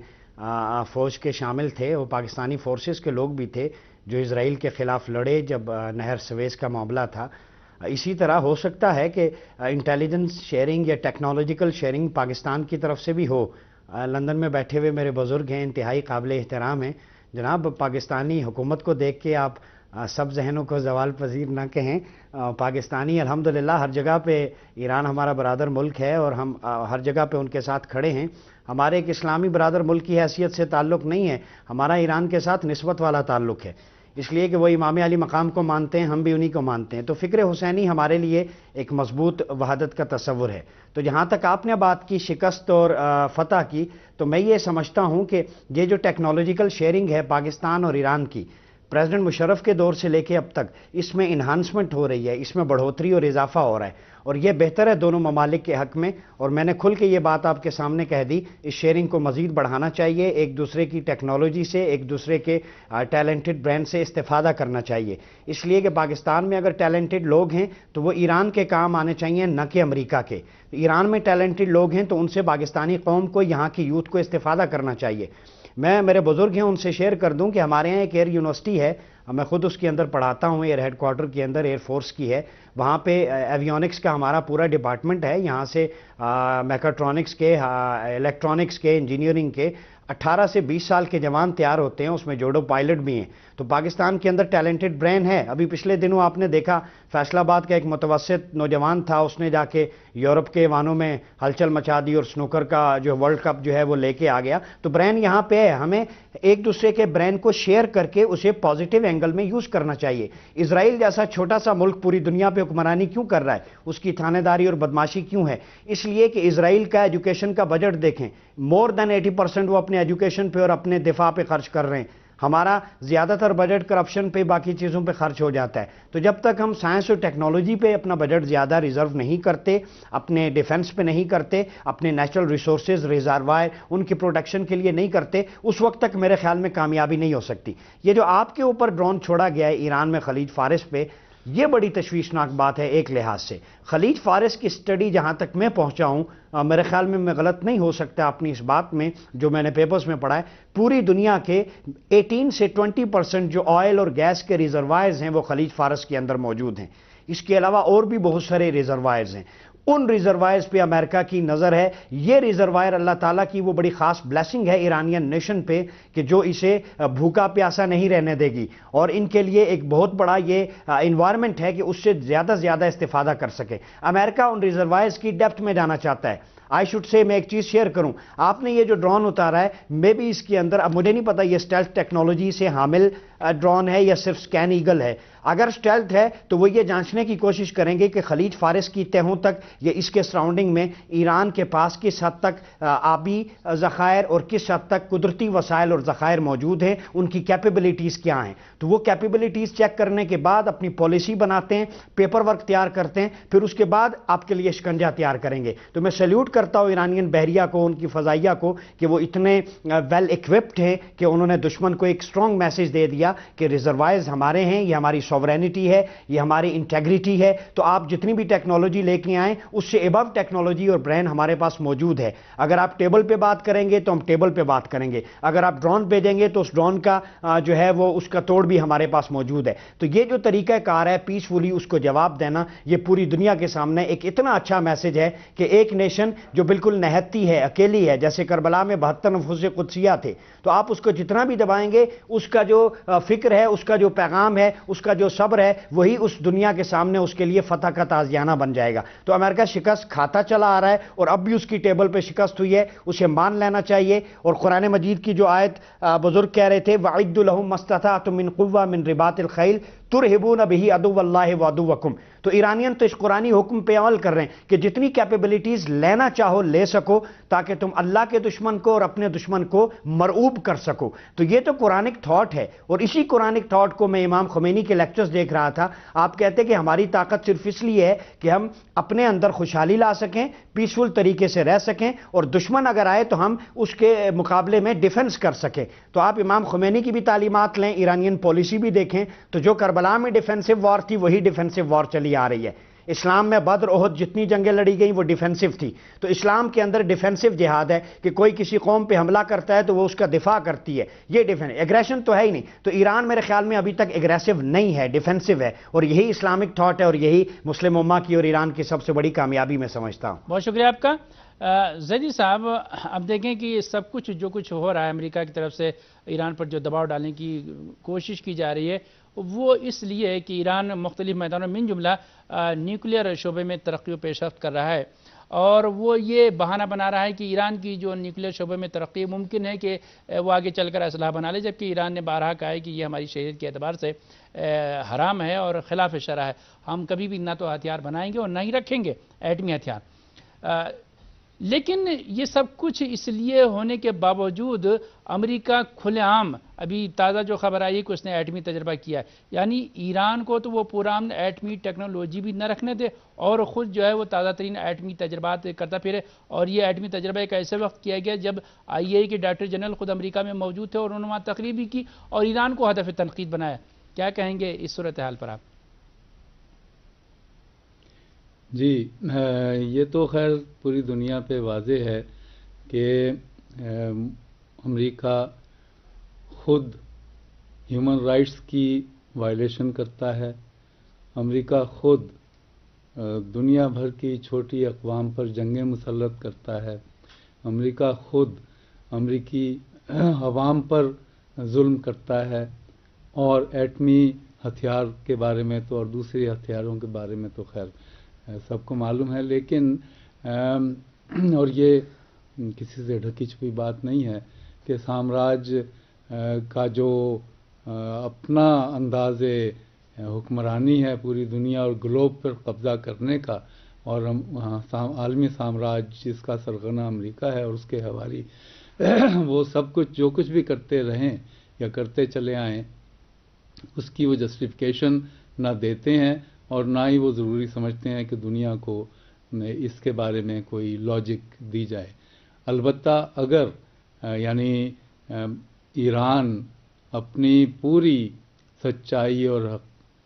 फ़ौज के शामिल थे। वो पाकिस्तानी फ़ोर्सेस के लोग भी थे जो इसराइल के ख़िलाफ़ लड़े जब नहर सवेज़ का मामला था। इसी तरह हो सकता है कि इंटेलिजेंस शेयरिंग या टेक्नोलॉजिकल शेयरिंग पाकिस्तान की तरफ से भी हो। लंदन में बैठे हुए मेरे बुज़ुर्ग हैं, इंतहाई काबिल एहतराम हैं जनाब। पाकिस्तानी हुकूमत को देख के आप सब जहनों को ज़वाल पजीर ना कहें। पाकिस्तानी अल्हम्दुलिल्लाह हर जगह पे, ईरान हमारा बरादर मुल्क है और हम हर जगह पे उनके साथ खड़े हैं। हमारे एक इस्लामी बरादर मुल्क की हैसियत से ताल्लुक़ नहीं है, हमारा ईरान के साथ निस्बत वाला ताल्लुक़ है, इसलिए कि वो इमाम अली मकाम को मानते हैं, हम भी उन्हीं को मानते हैं। तो फ़िक्र हुसैनी हमारे लिए एक मजबूत वहादत का तस्वुर है। तो जहाँ तक आपने बात की शिकस्त और फ़तह की, तो मैं ये समझता हूँ कि ये जो टेक्नोलॉजिकल शेयरिंग है पाकिस्तान और ईरान की, प्रेसिडेंट मुशर्रफ के दौर से लेके अब तक इसमें इन्हांसमेंट हो रही है, इसमें बढ़ोतरी और इजाफा हो रहा है और ये बेहतर है दोनों ममालिक के हक़ में। और मैंने खुल के ये बात आपके सामने कह दी, इस शेयरिंग को मज़ीद बढ़ाना चाहिए, एक दूसरे की टेक्नोलॉजी से, एक दूसरे के टैलेंटेड ब्रांड से इस्तेफ़ादा करना चाहिए। इसलिए कि पाकिस्तान में अगर टैलेंटेड लोग हैं तो वो ईरान के काम आने चाहिए, न कि अमेरिका के। ईरान में टैलेंटेड लोग हैं तो उनसे पाकिस्तानी कौम को, यहाँ की यूथ को इस्तेफ़ादा करना चाहिए। मैं, मेरे बुज़ुर्ग हैं, उनसे शेयर कर दूं कि हमारे यहाँ एक एयर यूनिवर्सिटी है, मैं खुद उसके अंदर पढ़ाता हूँ, एयर हेडक्वार्टर के अंदर एयर फोर्स की है। वहाँ पे एवियोनिक्स का हमारा पूरा डिपार्टमेंट है। यहाँ से मैकाट्रॉनिक्स के, इलेक्ट्रॉनिक्स के, इंजीनियरिंग के 18 से 20 साल के जवान तैयार होते हैं, उसमें जोड़ो पायलट भी हैं। तो पाकिस्तान के अंदर टैलेंटेड ब्रेन है। अभी पिछले दिनों आपने देखा फैसलाबाद का एक मुतवस्सित नौजवान था, उसने जाके यूरोप के वानों में हलचल मचा दी और स्नूकर का जो वर्ल्ड कप जो है वो लेके आ गया। तो ब्रेन यहाँ पे है, हमें एक दूसरे के ब्रेन को शेयर करके उसे पॉजिटिव एंगल में यूज करना चाहिए। इसराइल जैसा छोटा सा मुल्क पूरी दुनिया पे हुक्मरानी क्यों कर रहा है, उसकी थानेदारी और बदमाशी क्यों है? इसलिए कि इसराइल का एजुकेशन का बजट देखें, मोर देन 80% वो अपने एजुकेशन पे और अपने दिफा पे खर्च कर रहे हैं। हमारा ज़्यादातर बजट करप्शन पे, बाकी चीज़ों पे खर्च हो जाता है। तो जब तक हम साइंस और टेक्नोलॉजी पे अपना बजट ज़्यादा रिजर्व नहीं करते, अपने डिफेंस पे नहीं करते, अपने नेचुरल रिसोर्सेज, रिजर्वायर, उनकी प्रोटेक्शन के लिए नहीं करते, उस वक्त तक मेरे ख्याल में कामयाबी नहीं हो सकती। ये जो आपके ऊपर ड्रोन छोड़ा गया है ईरान में खलीज फारिस पे, یہ بڑی تشویشناک بات ہے ایک لحاظ سے۔ خلیج فارس کی سٹڈی جہاں تک میں پہنچا ہوں، میرے خیال میں غلط نہیں ہو سکتا اپنی اس بات میں، جو میں نے پیپرز میں پڑھا ہے، پوری دنیا کے 18 سے 20% جو آئل اور گیس کے ریزروائرز ہیں وہ خلیج فارس کے اندر موجود ہیں۔ اس کے علاوہ اور بھی بہت سارے ریزروائرز ہیں، ان ریزروائرز پہ امریکہ کی نظر ہے۔ یہ ریزروائر اللہ تعالیٰ کی وہ بڑی خاص بلیسنگ ہے ایرانین نیشن پہ کہ جو اسے بھوکا پیاسا نہیں رہنے دے گی، اور ان کے لیے ایک بہت بڑا یہ انوائرمنٹ ہے کہ اس سے زیادہ استفادہ کر سکے۔ امریکہ ان ریزروائرز کی ڈیپتھ میں جانا چاہتا ہے۔ آئی شوڈ سے میں ایک چیز شیئر کروں، آپ نے یہ جو ڈرون اتارا ہے، میں بھی اس کے اندر، اب مجھے نہیں پتا یہ اسٹیلتھ ٹیکنالوجی سے حامل ڈرون ہے یا صرف سکین ایگل ہے۔ اگر اسٹیلتھ ہے تو وہ یہ جانچنے کی کوشش کریں گے کہ خلیج فارس کی تہوں تک یا اس کے سراؤنڈنگ میں ایران کے پاس کس حد تک آبی ذخائر اور کس حد تک قدرتی وسائل اور ذخائر موجود ہیں، ان کی کیپیبلٹیز کیا ہیں۔ تو وہ کیپیبلٹیز چیک کرنے کے بعد اپنی پالیسی بناتے ہیں، پیپر ورک تیار کرتے ہیں، پھر اس کے بعد آپ کے لیے شکنجہ تیار کریں گے۔ تو میں سیلیوٹ کرتا ہوں ایرانین بحریہ کو، ان کی فضائیہ کو، کہ وہ اتنے ویل ایکوپڈ ہیں کہ انہوں نے دشمن کو ایک سٹرونگ میسج دے دیا کہ ریزروائرز ہمارے ہیں، یہ ہماری سوورینٹی ہے، یہ ہماری انٹیگریٹی ہے، تو آپ جتنی بھی ٹیکنالوجی لے کے آئیں اس سے ابو ٹیکنالوجی اور برین ہمارے پاس موجود ہے۔ اگر آپ ٹیبل پہ بات کریں گے تو ہم ٹیبل پہ بات کریں گے، اگر آپ ڈرون بھیجیں گے تو اس ڈرون کا جو ہے وہ اس کا توڑ بھی ہمارے پاس موجود ہے۔ تو یہ جو طریقہ کار ہے پیسفلی اس کو جواب دینا، یہ پوری دنیا کے سامنے ایک اتنا اچھا میسج ہے کہ ایک نیشن جو بالکل نہتی ہے، اکیلی ہے، جیسے کربلا میں 72 نفوس قدسیہ تھے، تو آپ اس کو جتنا بھی دبائیں گے اس کا جو فکر ہے، اس کا جو پیغام ہے، اس کا جو صبر ہے، وہی اس دنیا کے سامنے اس کے لیے فتح کا تازیانہ بن جائے گا۔ تو امریکہ شکست کھاتا چلا آ رہا ہے اور اب بھی اس کی ٹیبل پہ شکست ہوئی ہے، اسے مان لینا چاہیے۔ اور قرآن مجید کی جو آیت بزرگ کہہ رہے تھے وَأَعِدُّوا لَهُم مَّا اسْتَطَعْتُم مِّن قُوَّةٍ مِّن رِّبَاطِ الْخَيْلِ تُرْهِبُونَ بِهِ عَدُوَّ اللَّهِ وَعَدُوَّكُمْ۔ تو ایرانین تو اس قرآنی حکم پہ عمل کر رہے ہیں کہ جتنی کیپیبلٹیز لینا چاہو لے سکو تاکہ تم اللہ کے دشمن کو اور اپنے دشمن کو مرعوب کر سکو۔ تو یہ تو قرآنک تھاٹ ہے، اور اسی قرآنک تھاٹ کو میں امام خمینی کے لیکچرز دیکھ رہا تھا۔ آپ کہتے ہیں کہ ہماری طاقت صرف اس لیے ہے کہ ہم اپنے اندر خوشحالی لا سکیں، پیسفل طریقے سے رہ سکیں، اور دشمن اگر آئے تو ہم اس کے مقابلے میں ڈیفنس کر سکیں۔ تو آپ امام خمینی کی بھی تعلیمات لیں، ایرانین پالیسی بھی دیکھیں، تو جو کربلا میں ڈیفنسو وار تھی وہی ڈیفنسو وار چلی آ رہی ہے۔ اسلام میں بدر احد جتنی جنگیں لڑی گئیں وہ ڈیفنسو تھی، تو اسلام کے اندر ڈیفنسو جہاد ہے کہ کوئی کسی قوم پہ حملہ کرتا ہے تو وہ اس کا دفاع کرتی ہے، یہ ایگریشن تو ہے ہی نہیں۔ تو ایران میرے خیال میں ابھی تک ایگریسو نہیں ہے، ڈیفنسو ہے، اور یہی اسلامک تھاٹ ہے اور یہی مسلم امہ کی اور ایران کی سب سے بڑی کامیابی میں سمجھتا ہوں۔ بہت شکریہ آپ کا۔ زیدی صاحب، اب دیکھیں کہ سب کچھ جو کچھ ہو رہا ہے امریکہ کی طرف سے ایران پر جو دباؤ ڈالنے کی کوشش کی جا رہی ہے وہ اس لیے ہے کہ ایران مختلف میدانوں من جملہ نیوکلیئر شعبے میں ترقی و پیش رفت کر رہا ہے، اور وہ یہ بہانہ بنا رہا ہے کہ ایران کی جو نیوکلیئر شعبے میں ترقی ممکن ہے کہ وہ آگے چل کر اسلحہ بنا لے، جبکہ ایران نے بارہا کہا ہے کہ یہ ہماری شریعت کے اعتبار سے حرام ہے اور خلاف شرع ہے، ہم کبھی بھی نہ تو ہتھیار بنائیں گے اور نہ ہی رکھیں گے ایٹمی ہتھیار۔ لیکن یہ سب کچھ اس لیے ہونے کے باوجود امریکہ کھلے عام، ابھی تازہ جو خبر آئی ہے کہ اس نے ایٹمی تجربہ کیا ہے، یعنی ایران کو تو وہ پورا ایٹمی ٹیکنالوجی بھی نہ رکھنے دے اور خود جو ہے وہ تازہ ترین ایٹمی تجربات کرتا پھرے۔ اور یہ ایٹمی تجربہ ایک ایسے وقت کیا گیا جب IAEA کے ڈائریکٹر جنرل خود امریکہ میں موجود تھے اور انہوں نے وہاں تقریر بھی کی اور ایران کو ہدف تنقید بنایا۔ کیا کہیں گے اس صورتحال پر آپ؟ جی، یہ تو خیر پوری دنیا پہ واضح ہے کہ امریکہ خود ہیومن رائٹس کی وائلیشن کرتا ہے، امریکہ خود دنیا بھر کی چھوٹی اقوام پر جنگیں مسلط کرتا ہے، امریکہ خود امریکی عوام پر ظلم کرتا ہے، اور ایٹمی ہتھیار کے بارے میں تو اور دوسری ہتھیاروں کے بارے میں تو خیر سب کو معلوم ہے، لیکن اور یہ کسی سے ڈھکی چھپی بات نہیں ہے کہ سامراج کا جو اپنا انداز حکمرانی ہے پوری دنیا اور گلوب پر قبضہ کرنے کا، اور عالمی سامراج جس کا سرغنہ امریکہ ہے اور اس کے حوالی وہ سب کچھ جو کچھ بھی کرتے رہیں یا کرتے چلے آئیں اس کی وہ جسٹیفیکیشن نہ دیتے ہیں اور نہ ہی وہ ضروری سمجھتے ہیں کہ دنیا کو اس کے بارے میں کوئی لاجک دی جائے۔ البتہ اگر یعنی ایران اپنی پوری سچائی اور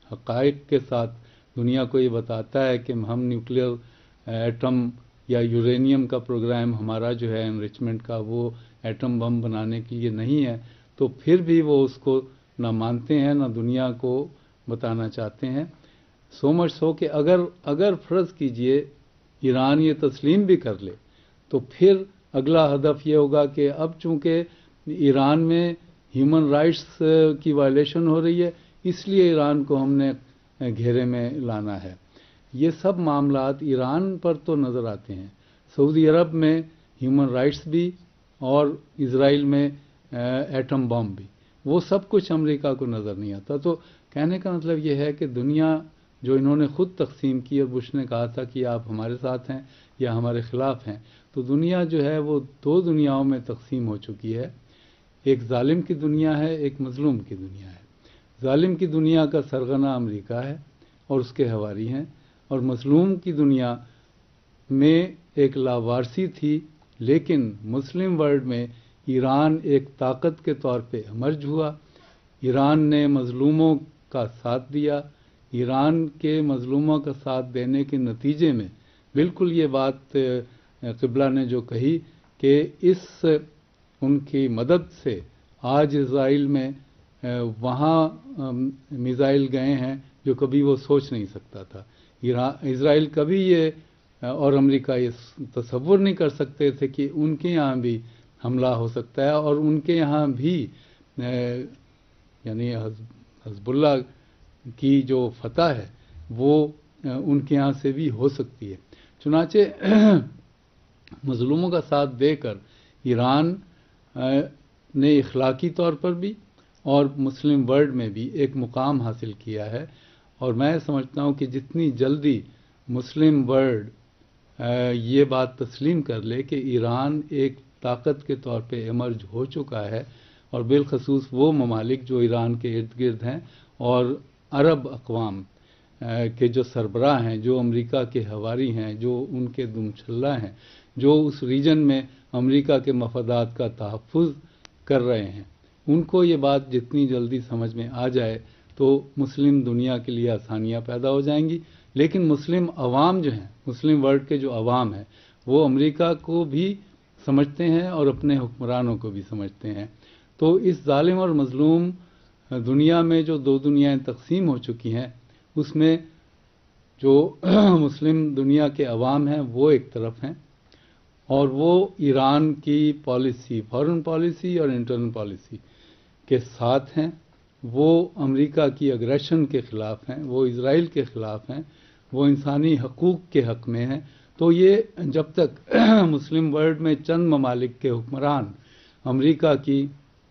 हक़ाइक़ के साथ दुनिया को ये बताता है कि हम न्यूक्लियर एटम या यूरेनियम का प्रोग्राम हमारा जो है एनरिचमेंट का वो एटम बम बनाने के लिए नहीं है, तो फिर भी वो उसको ना मानते हैं ना दुनिया को बताना चाहते हैं। सो मच सो कि अगर फ़र्ज़ कीजिए ईरान ये तस्लीम भी कर ले तो फिर अगला हदफ ये होगा कि अब चूँकि ईरान में ह्यूमन राइट्स की वायलेशन हो रही है, इसलिए ईरान को हमने घेरे में लाना है। ये सब मामलात ईरान पर तो नज़र आते हैं, सऊदी अरब में ह्यूमन राइट्स भी और इज़राइल में एटम बम भी, वो सब कुछ अमेरिका को नज़र नहीं आता। तो कहने का मतलब ये है कि दुनिया जो इन्होंने ख़ुद तकसीम की और बुश ने कहा था कि आप हमारे साथ हैं या हमारे ख़िलाफ़ हैं, तो दुनिया जो है वो दो दुनियाओं में तकसीम हो चुकी है। एक जालिम की दुनिया है, एक मज़लूम की दुनिया है। जालिम की दुनिया का सरगना अमेरिका है और उसके हवारी हैं, और मज़लूम की दुनिया में एक लावारसी थी, लेकिन मुस्लिम वर्ल्ड में ईरान एक ताकत के तौर पे इमर्ज हुआ। ईरान ने मज़लूमों का साथ दिया। ईरान के मज़लूमों का साथ देने के नतीजे में बिल्कुल ये बात क़िबला ने जो कही कि इस उनकी मदद से आज इज़राइल में वहाँ मिसाइल गए हैं जो कभी वो सोच नहीं सकता था। इज़राइल कभी ये और अमेरिका ये तसव्वुर नहीं कर सकते थे कि उनके यहाँ भी हमला हो सकता है और उनके यहाँ भी यानी हिज़्बुल्लाह की जो फतह है वो उनके यहाँ से भी हो सकती है। चुनाचे मज़लूमों का साथ देकर ईरान ने इखलाकी तौर पर भी और मुस्लिम वर्ल्ड में भी एक मुकाम हासिल किया है, और मैं समझता हूँ कि जितनी जल्दी मुस्लिम वर्ल्ड ये बात तस्लीम कर ले कि ईरान एक ताकत के तौर पे इमर्ज हो चुका है, और बिलखसूस वो ममालिक जो ईरान के इर्द गिर्द हैं और अरब अक़वाम के जो सरबराह हैं, जो अमेरिका के हवारी हैं, जो उनके दुमछल्ला हैं, जो उस रीजन में अमेरिका के मफादात का तहफ़्फ़ुज़ कर रहे हैं, उनको ये बात जितनी जल्दी समझ में आ जाए तो मुस्लिम दुनिया के लिए आसानियाँ पैदा हो जाएंगी। लेकिन मुस्लिम अवाम जो हैं, मुस्लिम वर्ल्ड के जो अवाम हैं, वो अमेरिका को भी समझते हैं और अपने हुक्मरानों को भी समझते हैं। तो इस जालिम और मज़लूम दुनिया में जो दो दुनियाएं तकसीम हो चुकी हैं, उसमें जो मुस्लिम दुनिया के अवाम हैं वो एक तरफ हैं और वो ईरान की पॉलिसी, फॉरेन पॉलिसी और इंटरनल पॉलिसी के साथ हैं। वो अमेरिका की अग्रेशन के ख़िलाफ़ हैं, वो इज़राइल के ख़िलाफ़ हैं, वो इंसानी हकूक़ के हक़ में हैं। तो ये जब तक मुस्लिम वर्ल्ड में चंद ममालिक के हुक्मरान अमेरिका की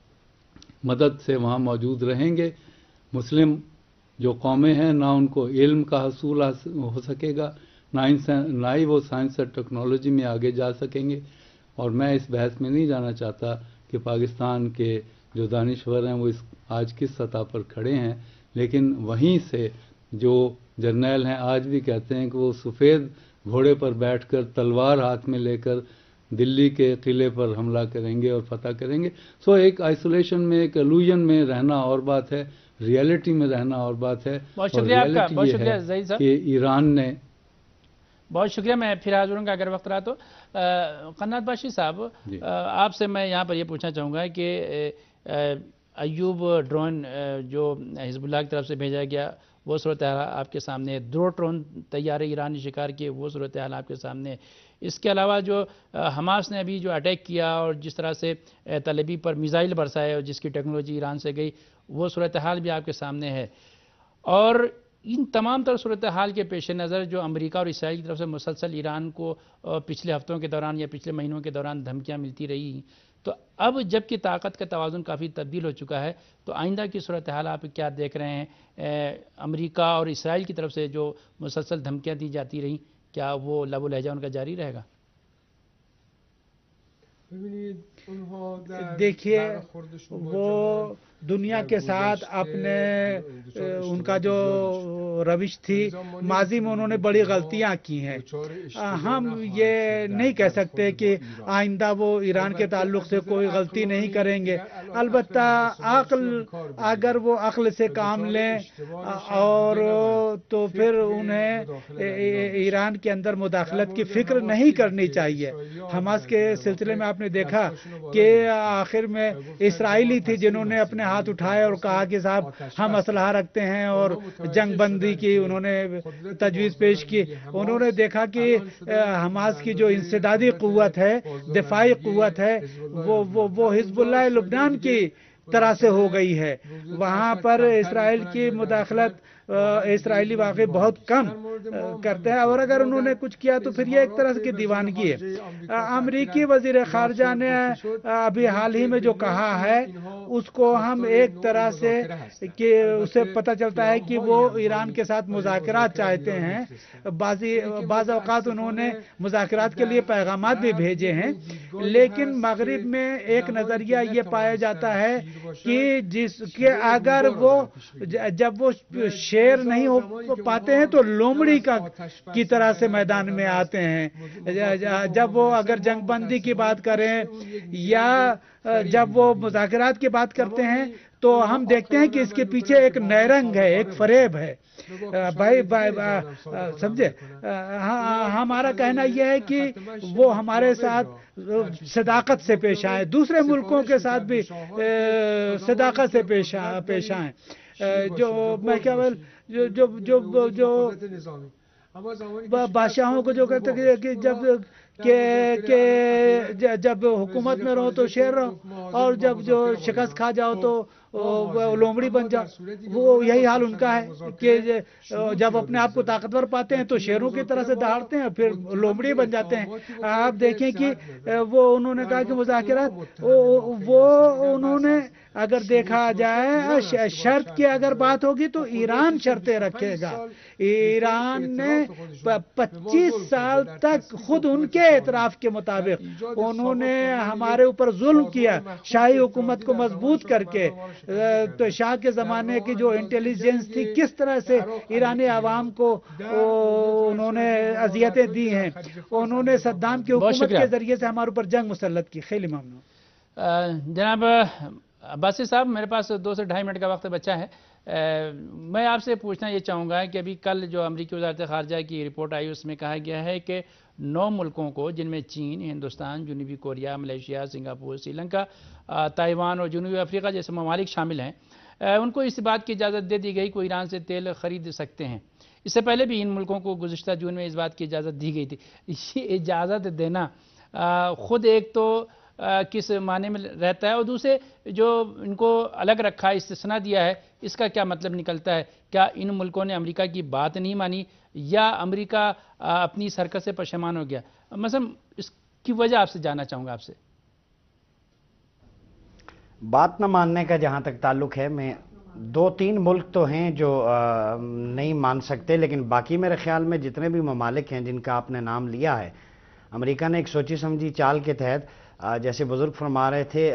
मदद से वहाँ मौजूद रहेंगे, मुस्लिम जो कौमें हैं ना उनको इल्म का हसूल हो सकेगा, ना ही वो साइंस और टेक्नोलॉजी में आगे जा सकेंगे। और मैं इस बहस में नहीं जाना चाहता कि पाकिस्तान के जो दानिश्वर हैं वो आज किस सतह पर खड़े हैं, लेकिन वहीं से जो जर्नैल हैं आज भी कहते हैं कि वो सफ़ेद घोड़े पर बैठकर तलवार हाथ में लेकर दिल्ली के किले पर हमला करेंगे और फतह करेंगे। सो एक आइसोलेशन में, एक इल्यूजन में रहना और बात है, रियलिटी में रहना और बात है। बहुत शुक्रिया आपका, बहुत शुक्रिया ज़हीद साहब कि ईरान ने बहुत शुक्रिया। मैं फिर हाजिर हूँगा अगर वक्त रहा तो। कन्नात बाशी साहब, आपसे मैं यहाँ पर ये पूछना चाहूँगा कि अय्यूब ड्रोन जो हिजबुल्लाह की तरफ से भेजा गया वो सूरत हाल आपके सामने, 2 ड्रोन तैयारे ईरानी शिकार किए वो सूरत हाल आपके सामने। इसके अलावा जो हमास ने अभी जो अटैक किया और जिस तरह से तल अवीव पर मिसाइल बरसाए और जिसकी टेक्नोलॉजी ईरान से गई वो सूरत हाल भी आपके सामने है। और इन तमाम तरह सूरत हाल के पेश नज़र जो अमेरिका और इसराइल की तरफ से मुसलसल ईरान को पिछले हफ्तों के दौरान या पिछले महीनों के दौरान धमकियाँ मिलती रही, तो अब जबकि ताकत का तवाज़ुन काफ़ी तब्दील हो चुका है, तो आइंदा की सूरत हाल आप क्या देख रहे हैं? अमेरिका और इसराइल की तरफ से जो मुसलसल धमकियाँ दी जाती रहीं, क्या वो लबो लहजा उनका जारी रहेगा? देखिए, वो दुनिया के साथ अपने उनका जो रविश थी, माजी में उन्होंने बड़ी गलतियां की हैं। हम ये नहीं कह सकते कि आइंदा वो ईरान के ताल्लुक से कोई गलती नहीं करेंगे। अलबत्ता अगर वो अक्ल से काम लें और तो फिर उन्हें ईरान के अंदर मुदाखलत की फिक्र नहीं करनी चाहिए। हमास के सिलसिले में आपने देखा कि आखिर में इसराइली थी जिन्होंने अपने हाथ उठाए और कहा कि साहब हम असलहा रखते हैं, और जंग बंदी की उन्होंने तजवीज़ पेश की। उन्होंने देखा कि हमास की जो इंसदादी कुव्वत है, दिफाई कुव्वत है, वो हिजबुल्लाह लुबनान की तरह से हो गई है। वहाँ पर इसराइल की मुदाखलत इसराइली वाकई बहुत कम करते हैं, और अगर उन्होंने कुछ किया तो फिर ये एक तरह की दीवानगी है। अमरीकी वजीर खारजा ने अभी हाल ही में जो कहा है उसको हम एक तरह से कि उसे पता चलता है कि वो ईरान के साथ मुज़ाकरात चाहते हैं। बाज़ औक़ात उन्होंने मुज़ाकरात के लिए पैगामात भी भेजे हैं, लेकिन मगरिब में एक नज़रिया ये पाया जाता है कि जिसके अगर वो जब वो शेर नहीं हो पाते हैं तो लोमड़ी की तरह से मैदान में आते हैं। जब वो अगर जंगबंदी की बात करें या जब वो मुज़ाकरात की बात करते हैं तो हम देखते हैं कि इसके पीछे एक नैरंग है, एक फरेब है। भाई समझे, हमारा कहना यह है कि वो हमारे साथ सदाकत से पेश आए, दूसरे मुल्कों के साथ भी सदाकत से पेश आए। जो मैं क्या बोल जो बादशाहों को जो कहते हैं कि जब हुकूमत में रहो तो शेर रहो, और जब जो शिकस्त खा जाओ तो लोमड़ी बन जाओ। वो यही हाल उनका है कि जब अपने आप को ताकतवर पाते हैं तो शेरों की तरह से दहाड़ते हैं, फिर लोमड़ी बन जाते हैं। आप देखें कि वो उन्होंने कहा कि मुज़ाकरात वो उन्होंने अगर देखा जाए शर्त की अगर बात होगी तो ईरान शर्तें रखेगा। ईरान ने 25 साल तक खुद उनके एतराफ के मुताबिक उन्होंने हमारे ऊपर जुल्म किया, शाही हुकूमत को मजबूत करके। तो शाह के ज़माने की जो इंटेलिजेंस थी, किस तरह से ईरानी आवाम को उन्होंने अजियतें दी हैं। उन्होंने सद्दाम की हुकूमत के ज़रिए से हमारे ऊपर जंग मुसल्लत की। खैली मामला जनाब अब्बासी साहब, मेरे पास 2 से ढाई मिनट का वक्त बचा है। मैं आपसे पूछना ये चाहूँगा कि अभी कल जो अमरीकी वज़ारत ख़ारजा की रिपोर्ट आई उसमें कहा गया है कि 9 मुल्कों को, जिनमें चीन, हिंदुस्तान, जनूबी Korea, Malaysia, Singapore, Sri Lanka, Taiwan और जनूबी अफ्रीका जैसे ममालिक शामिल हैं, उनको इस बात की इजाज़त दे दी गई कि ईरान से तेल ख़रीद सकते हैं। इससे पहले भी इन मुल्कों को गुज़िश्ता जून में इस बात की इजाज़त दी गई थी। ये इजाज़त देना ख़ुद एक तो किस माने में रहता है, और दूसरे जो इनको अलग रखा है, इस्तिस्ना दिया है, इसका क्या मतलब निकलता है? क्या इन मुल्कों ने अमेरिका की बात नहीं मानी या अमेरिका अपनी इस हरकत से पशेमान हो गया? मसलन इसकी वजह आपसे जानना चाहूँगा आपसे। बात न मानने का जहाँ तक ताल्लुक है, मैं 2-3 मुल्क तो हैं जो नहीं मान सकते, लेकिन बाकी मेरे ख्याल में जितने भी ममालिक हैं जिनका आपने नाम लिया है, अमेरिका ने एक सोची समझी चाल के तहत, जैसे बुजुर्ग फरमा रहे थे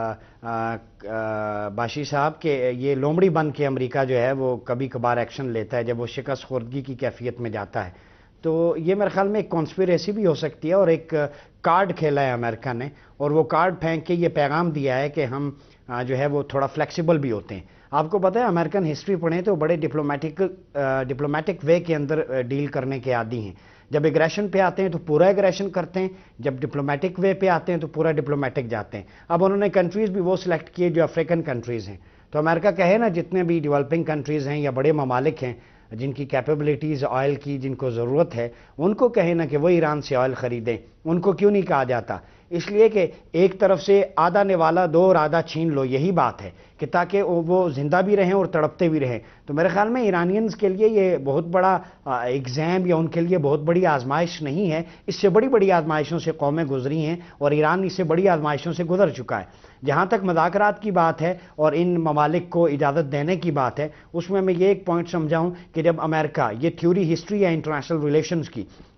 बाशी साहब के, ये लोमड़ी बन के अमेरिका जो है वो कभी कभार एक्शन लेता है जब वो शिकस्त खुर्दगी की कैफियत में जाता है। तो ये मेरे ख्याल में एक कॉन्स्पिरेसी भी हो सकती है, और एक कार्ड खेला है अमेरिका ने, और वो कार्ड फेंक के ये पैगाम दिया है कि हम जो है वो थोड़ा फ्लेक्सिबल भी होते हैं। आपको पता है अमेरिकन हिस्ट्री पढ़ें तो बड़े डिप्लोमेटिक वे के अंदर डील करने के आदी हैं। जब एग्रेशन पे आते हैं तो पूरा एग्रेशन करते हैं, जब डिप्लोमेटिक वे पे आते हैं तो पूरा डिप्लोमेटिक जाते हैं। अब उन्होंने कंट्रीज़ भी वो सिलेक्ट किए जो अफ्रीकन कंट्रीज़ हैं। तो अमेरिका कहे ना, जितने भी डेवलपिंग कंट्रीज़ हैं या बड़े ममालिक हैं जिनकी कैपेबिलिटीज़ ऑयल की जिनको ज़रूरत है, उनको कहे ना कि वो ईरान से ऑयल ख़रीदें। उनको क्यों नहीं कहा जाता? इसलिए कि एक तरफ से आधा निवाला दो और आधा छीन लो, यही बात है कि ताकि वो जिंदा भी रहें और तड़पते भी रहें। तो मेरे ख्याल में ईरानियंस के लिए ये बहुत बड़ा एग्ज़ाम या उनके लिए बहुत बड़ी आजमाइश नहीं है। इससे बड़ी बड़ी आजमाइशों से कौमें गुजरी हैं और ईरान इससे बड़ी आजमाइशों से गुजर चुका है। जहाँ तक मुज़ाकरात की बात है और इन ममालिक को इजाज़त देने की बात है, उसमें मैं ये एक पॉइंट समझाऊँ कि जब अमेरिका, ये थ्योरी हिस्ट्री है इंटरनेशनल रिलेशंस की,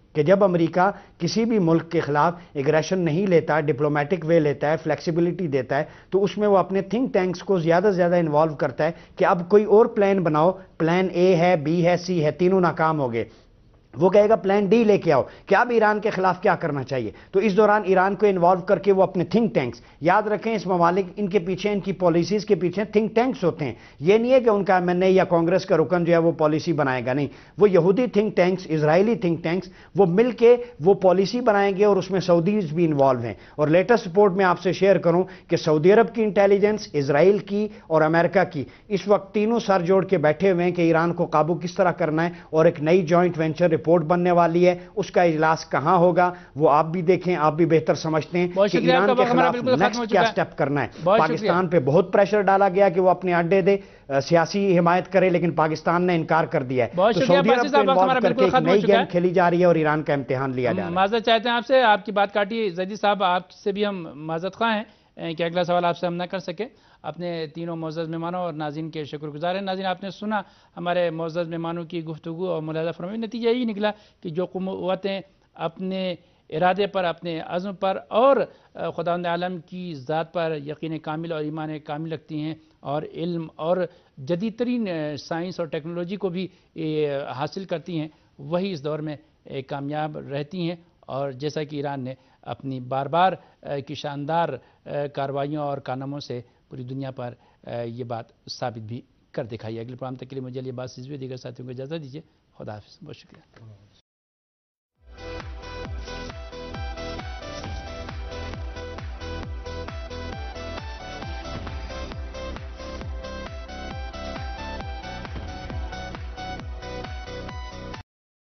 کہ جب امریکہ کسی بھی ملک کے خلاف ایگریشن نہیں لیتا، ڈپلومیٹک وے لیتا ہے، فلیکسیبلٹی دیتا ہے، تو اس میں وہ اپنے تھنک ٹینکس کو زیادہ سے زیادہ انوالو کرتا ہے کہ اب کوئی اور پلان بناؤ، پلان اے ہے، بی ہے، سی ہے، تینوں ناکام ہو گئے، وہ کہے گا پلان ڈی لے کے آؤ کہ اب ایران کے خلاف کیا کرنا چاہیے۔ تو اس دوران ایران کو انوالو کر کے وہ اپنے تھنک ٹینکس، یاد رکھیں اس ممالک ان کے پیچھے، ان کی پالیسیز کے پیچھے تھنک ٹینکس ہوتے ہیں، یہ نہیں ہے کہ ان کا ایم این اے یا کانگریس کا رکن جو ہے وہ پالیسی بنائے گا، نہیں، وہ یہودی تھنک ٹینکس، اسرائیلی تھنک ٹینکس، وہ مل کے وہ پالیسی بنائیں گے اور اس میں سعودیز بھی انوالو ہیں۔ اور لیٹسٹ رپورٹ میں آپ سے شیئر کروں کہ سعودی عرب کی انٹیلیجنس، اسرائیل کی اور امریکہ کی اس وقت تینوں سر جوڑ کے بیٹھے ہوئے ہیں کہ ایران کو قابو کس طرح کرنا ہے، اور ایک نئی جوائنٹ وینچر رپورٹ بننے والی ہے، اس کا اجلاس کہاں ہوگا وہ آپ بھی دیکھیں، آپ بھی بہتر سمجھتے ہیں کہ ایران کے خلاف نیکسٹ کیا سٹیپ کرنا ہے۔ پاکستان پہ بہت پریشر ڈالا گیا کہ وہ اپنے اڈے دے، سیاسی حمایت کرے، لیکن پاکستان نے انکار کر دیا ہے، تو سعودی عرب کو انوالو کر کے ایک نئی گیم کھیلی جا رہی ہے اور ایران کا امتحان لیا جا رہا ہے۔ معذرت چاہتے ہیں آپ سے، آپ کی بات کاٹی زیدی صاحب، آپ سے بھی ہم معذرت خواہ ہیں کہ اگلا سوال آپ سے ہم نہ کر سکے۔ اپنے تینوں معزز مہمانوں اور ناظرین کے شکر گزار ہیں۔ ناظرین، آپ نے سنا ہمارے معزز مہمانوں کی گفتگو اور ملاحظہ فرمائی، نتیجہ یہی نکلا کہ جو قوتیں اپنے ارادے پر، اپنے عزم پر اور خداوند عالم کی ذات پر یقین کامل اور ایمان کامل رکھتی ہیں، اور علم اور جدید ترین سائنس اور ٹیکنالوجی کو بھی حاصل کرتی ہیں، وہی اس دور میں کامیاب رہتی ہیں۔ اور جیسا کہ ایران نے اپنی بار بار کی شاندار کارروائیوں اور کارناموں سے پوری دنیا پر یہ بات ثابت بھی کر دکھائی ہے۔ اگلے پروگرام تک کے لیے مجھے یہ بات دیگر ساتھیوں کو اجازت دیجیے۔ خدا حافظ، بہت شکریہ۔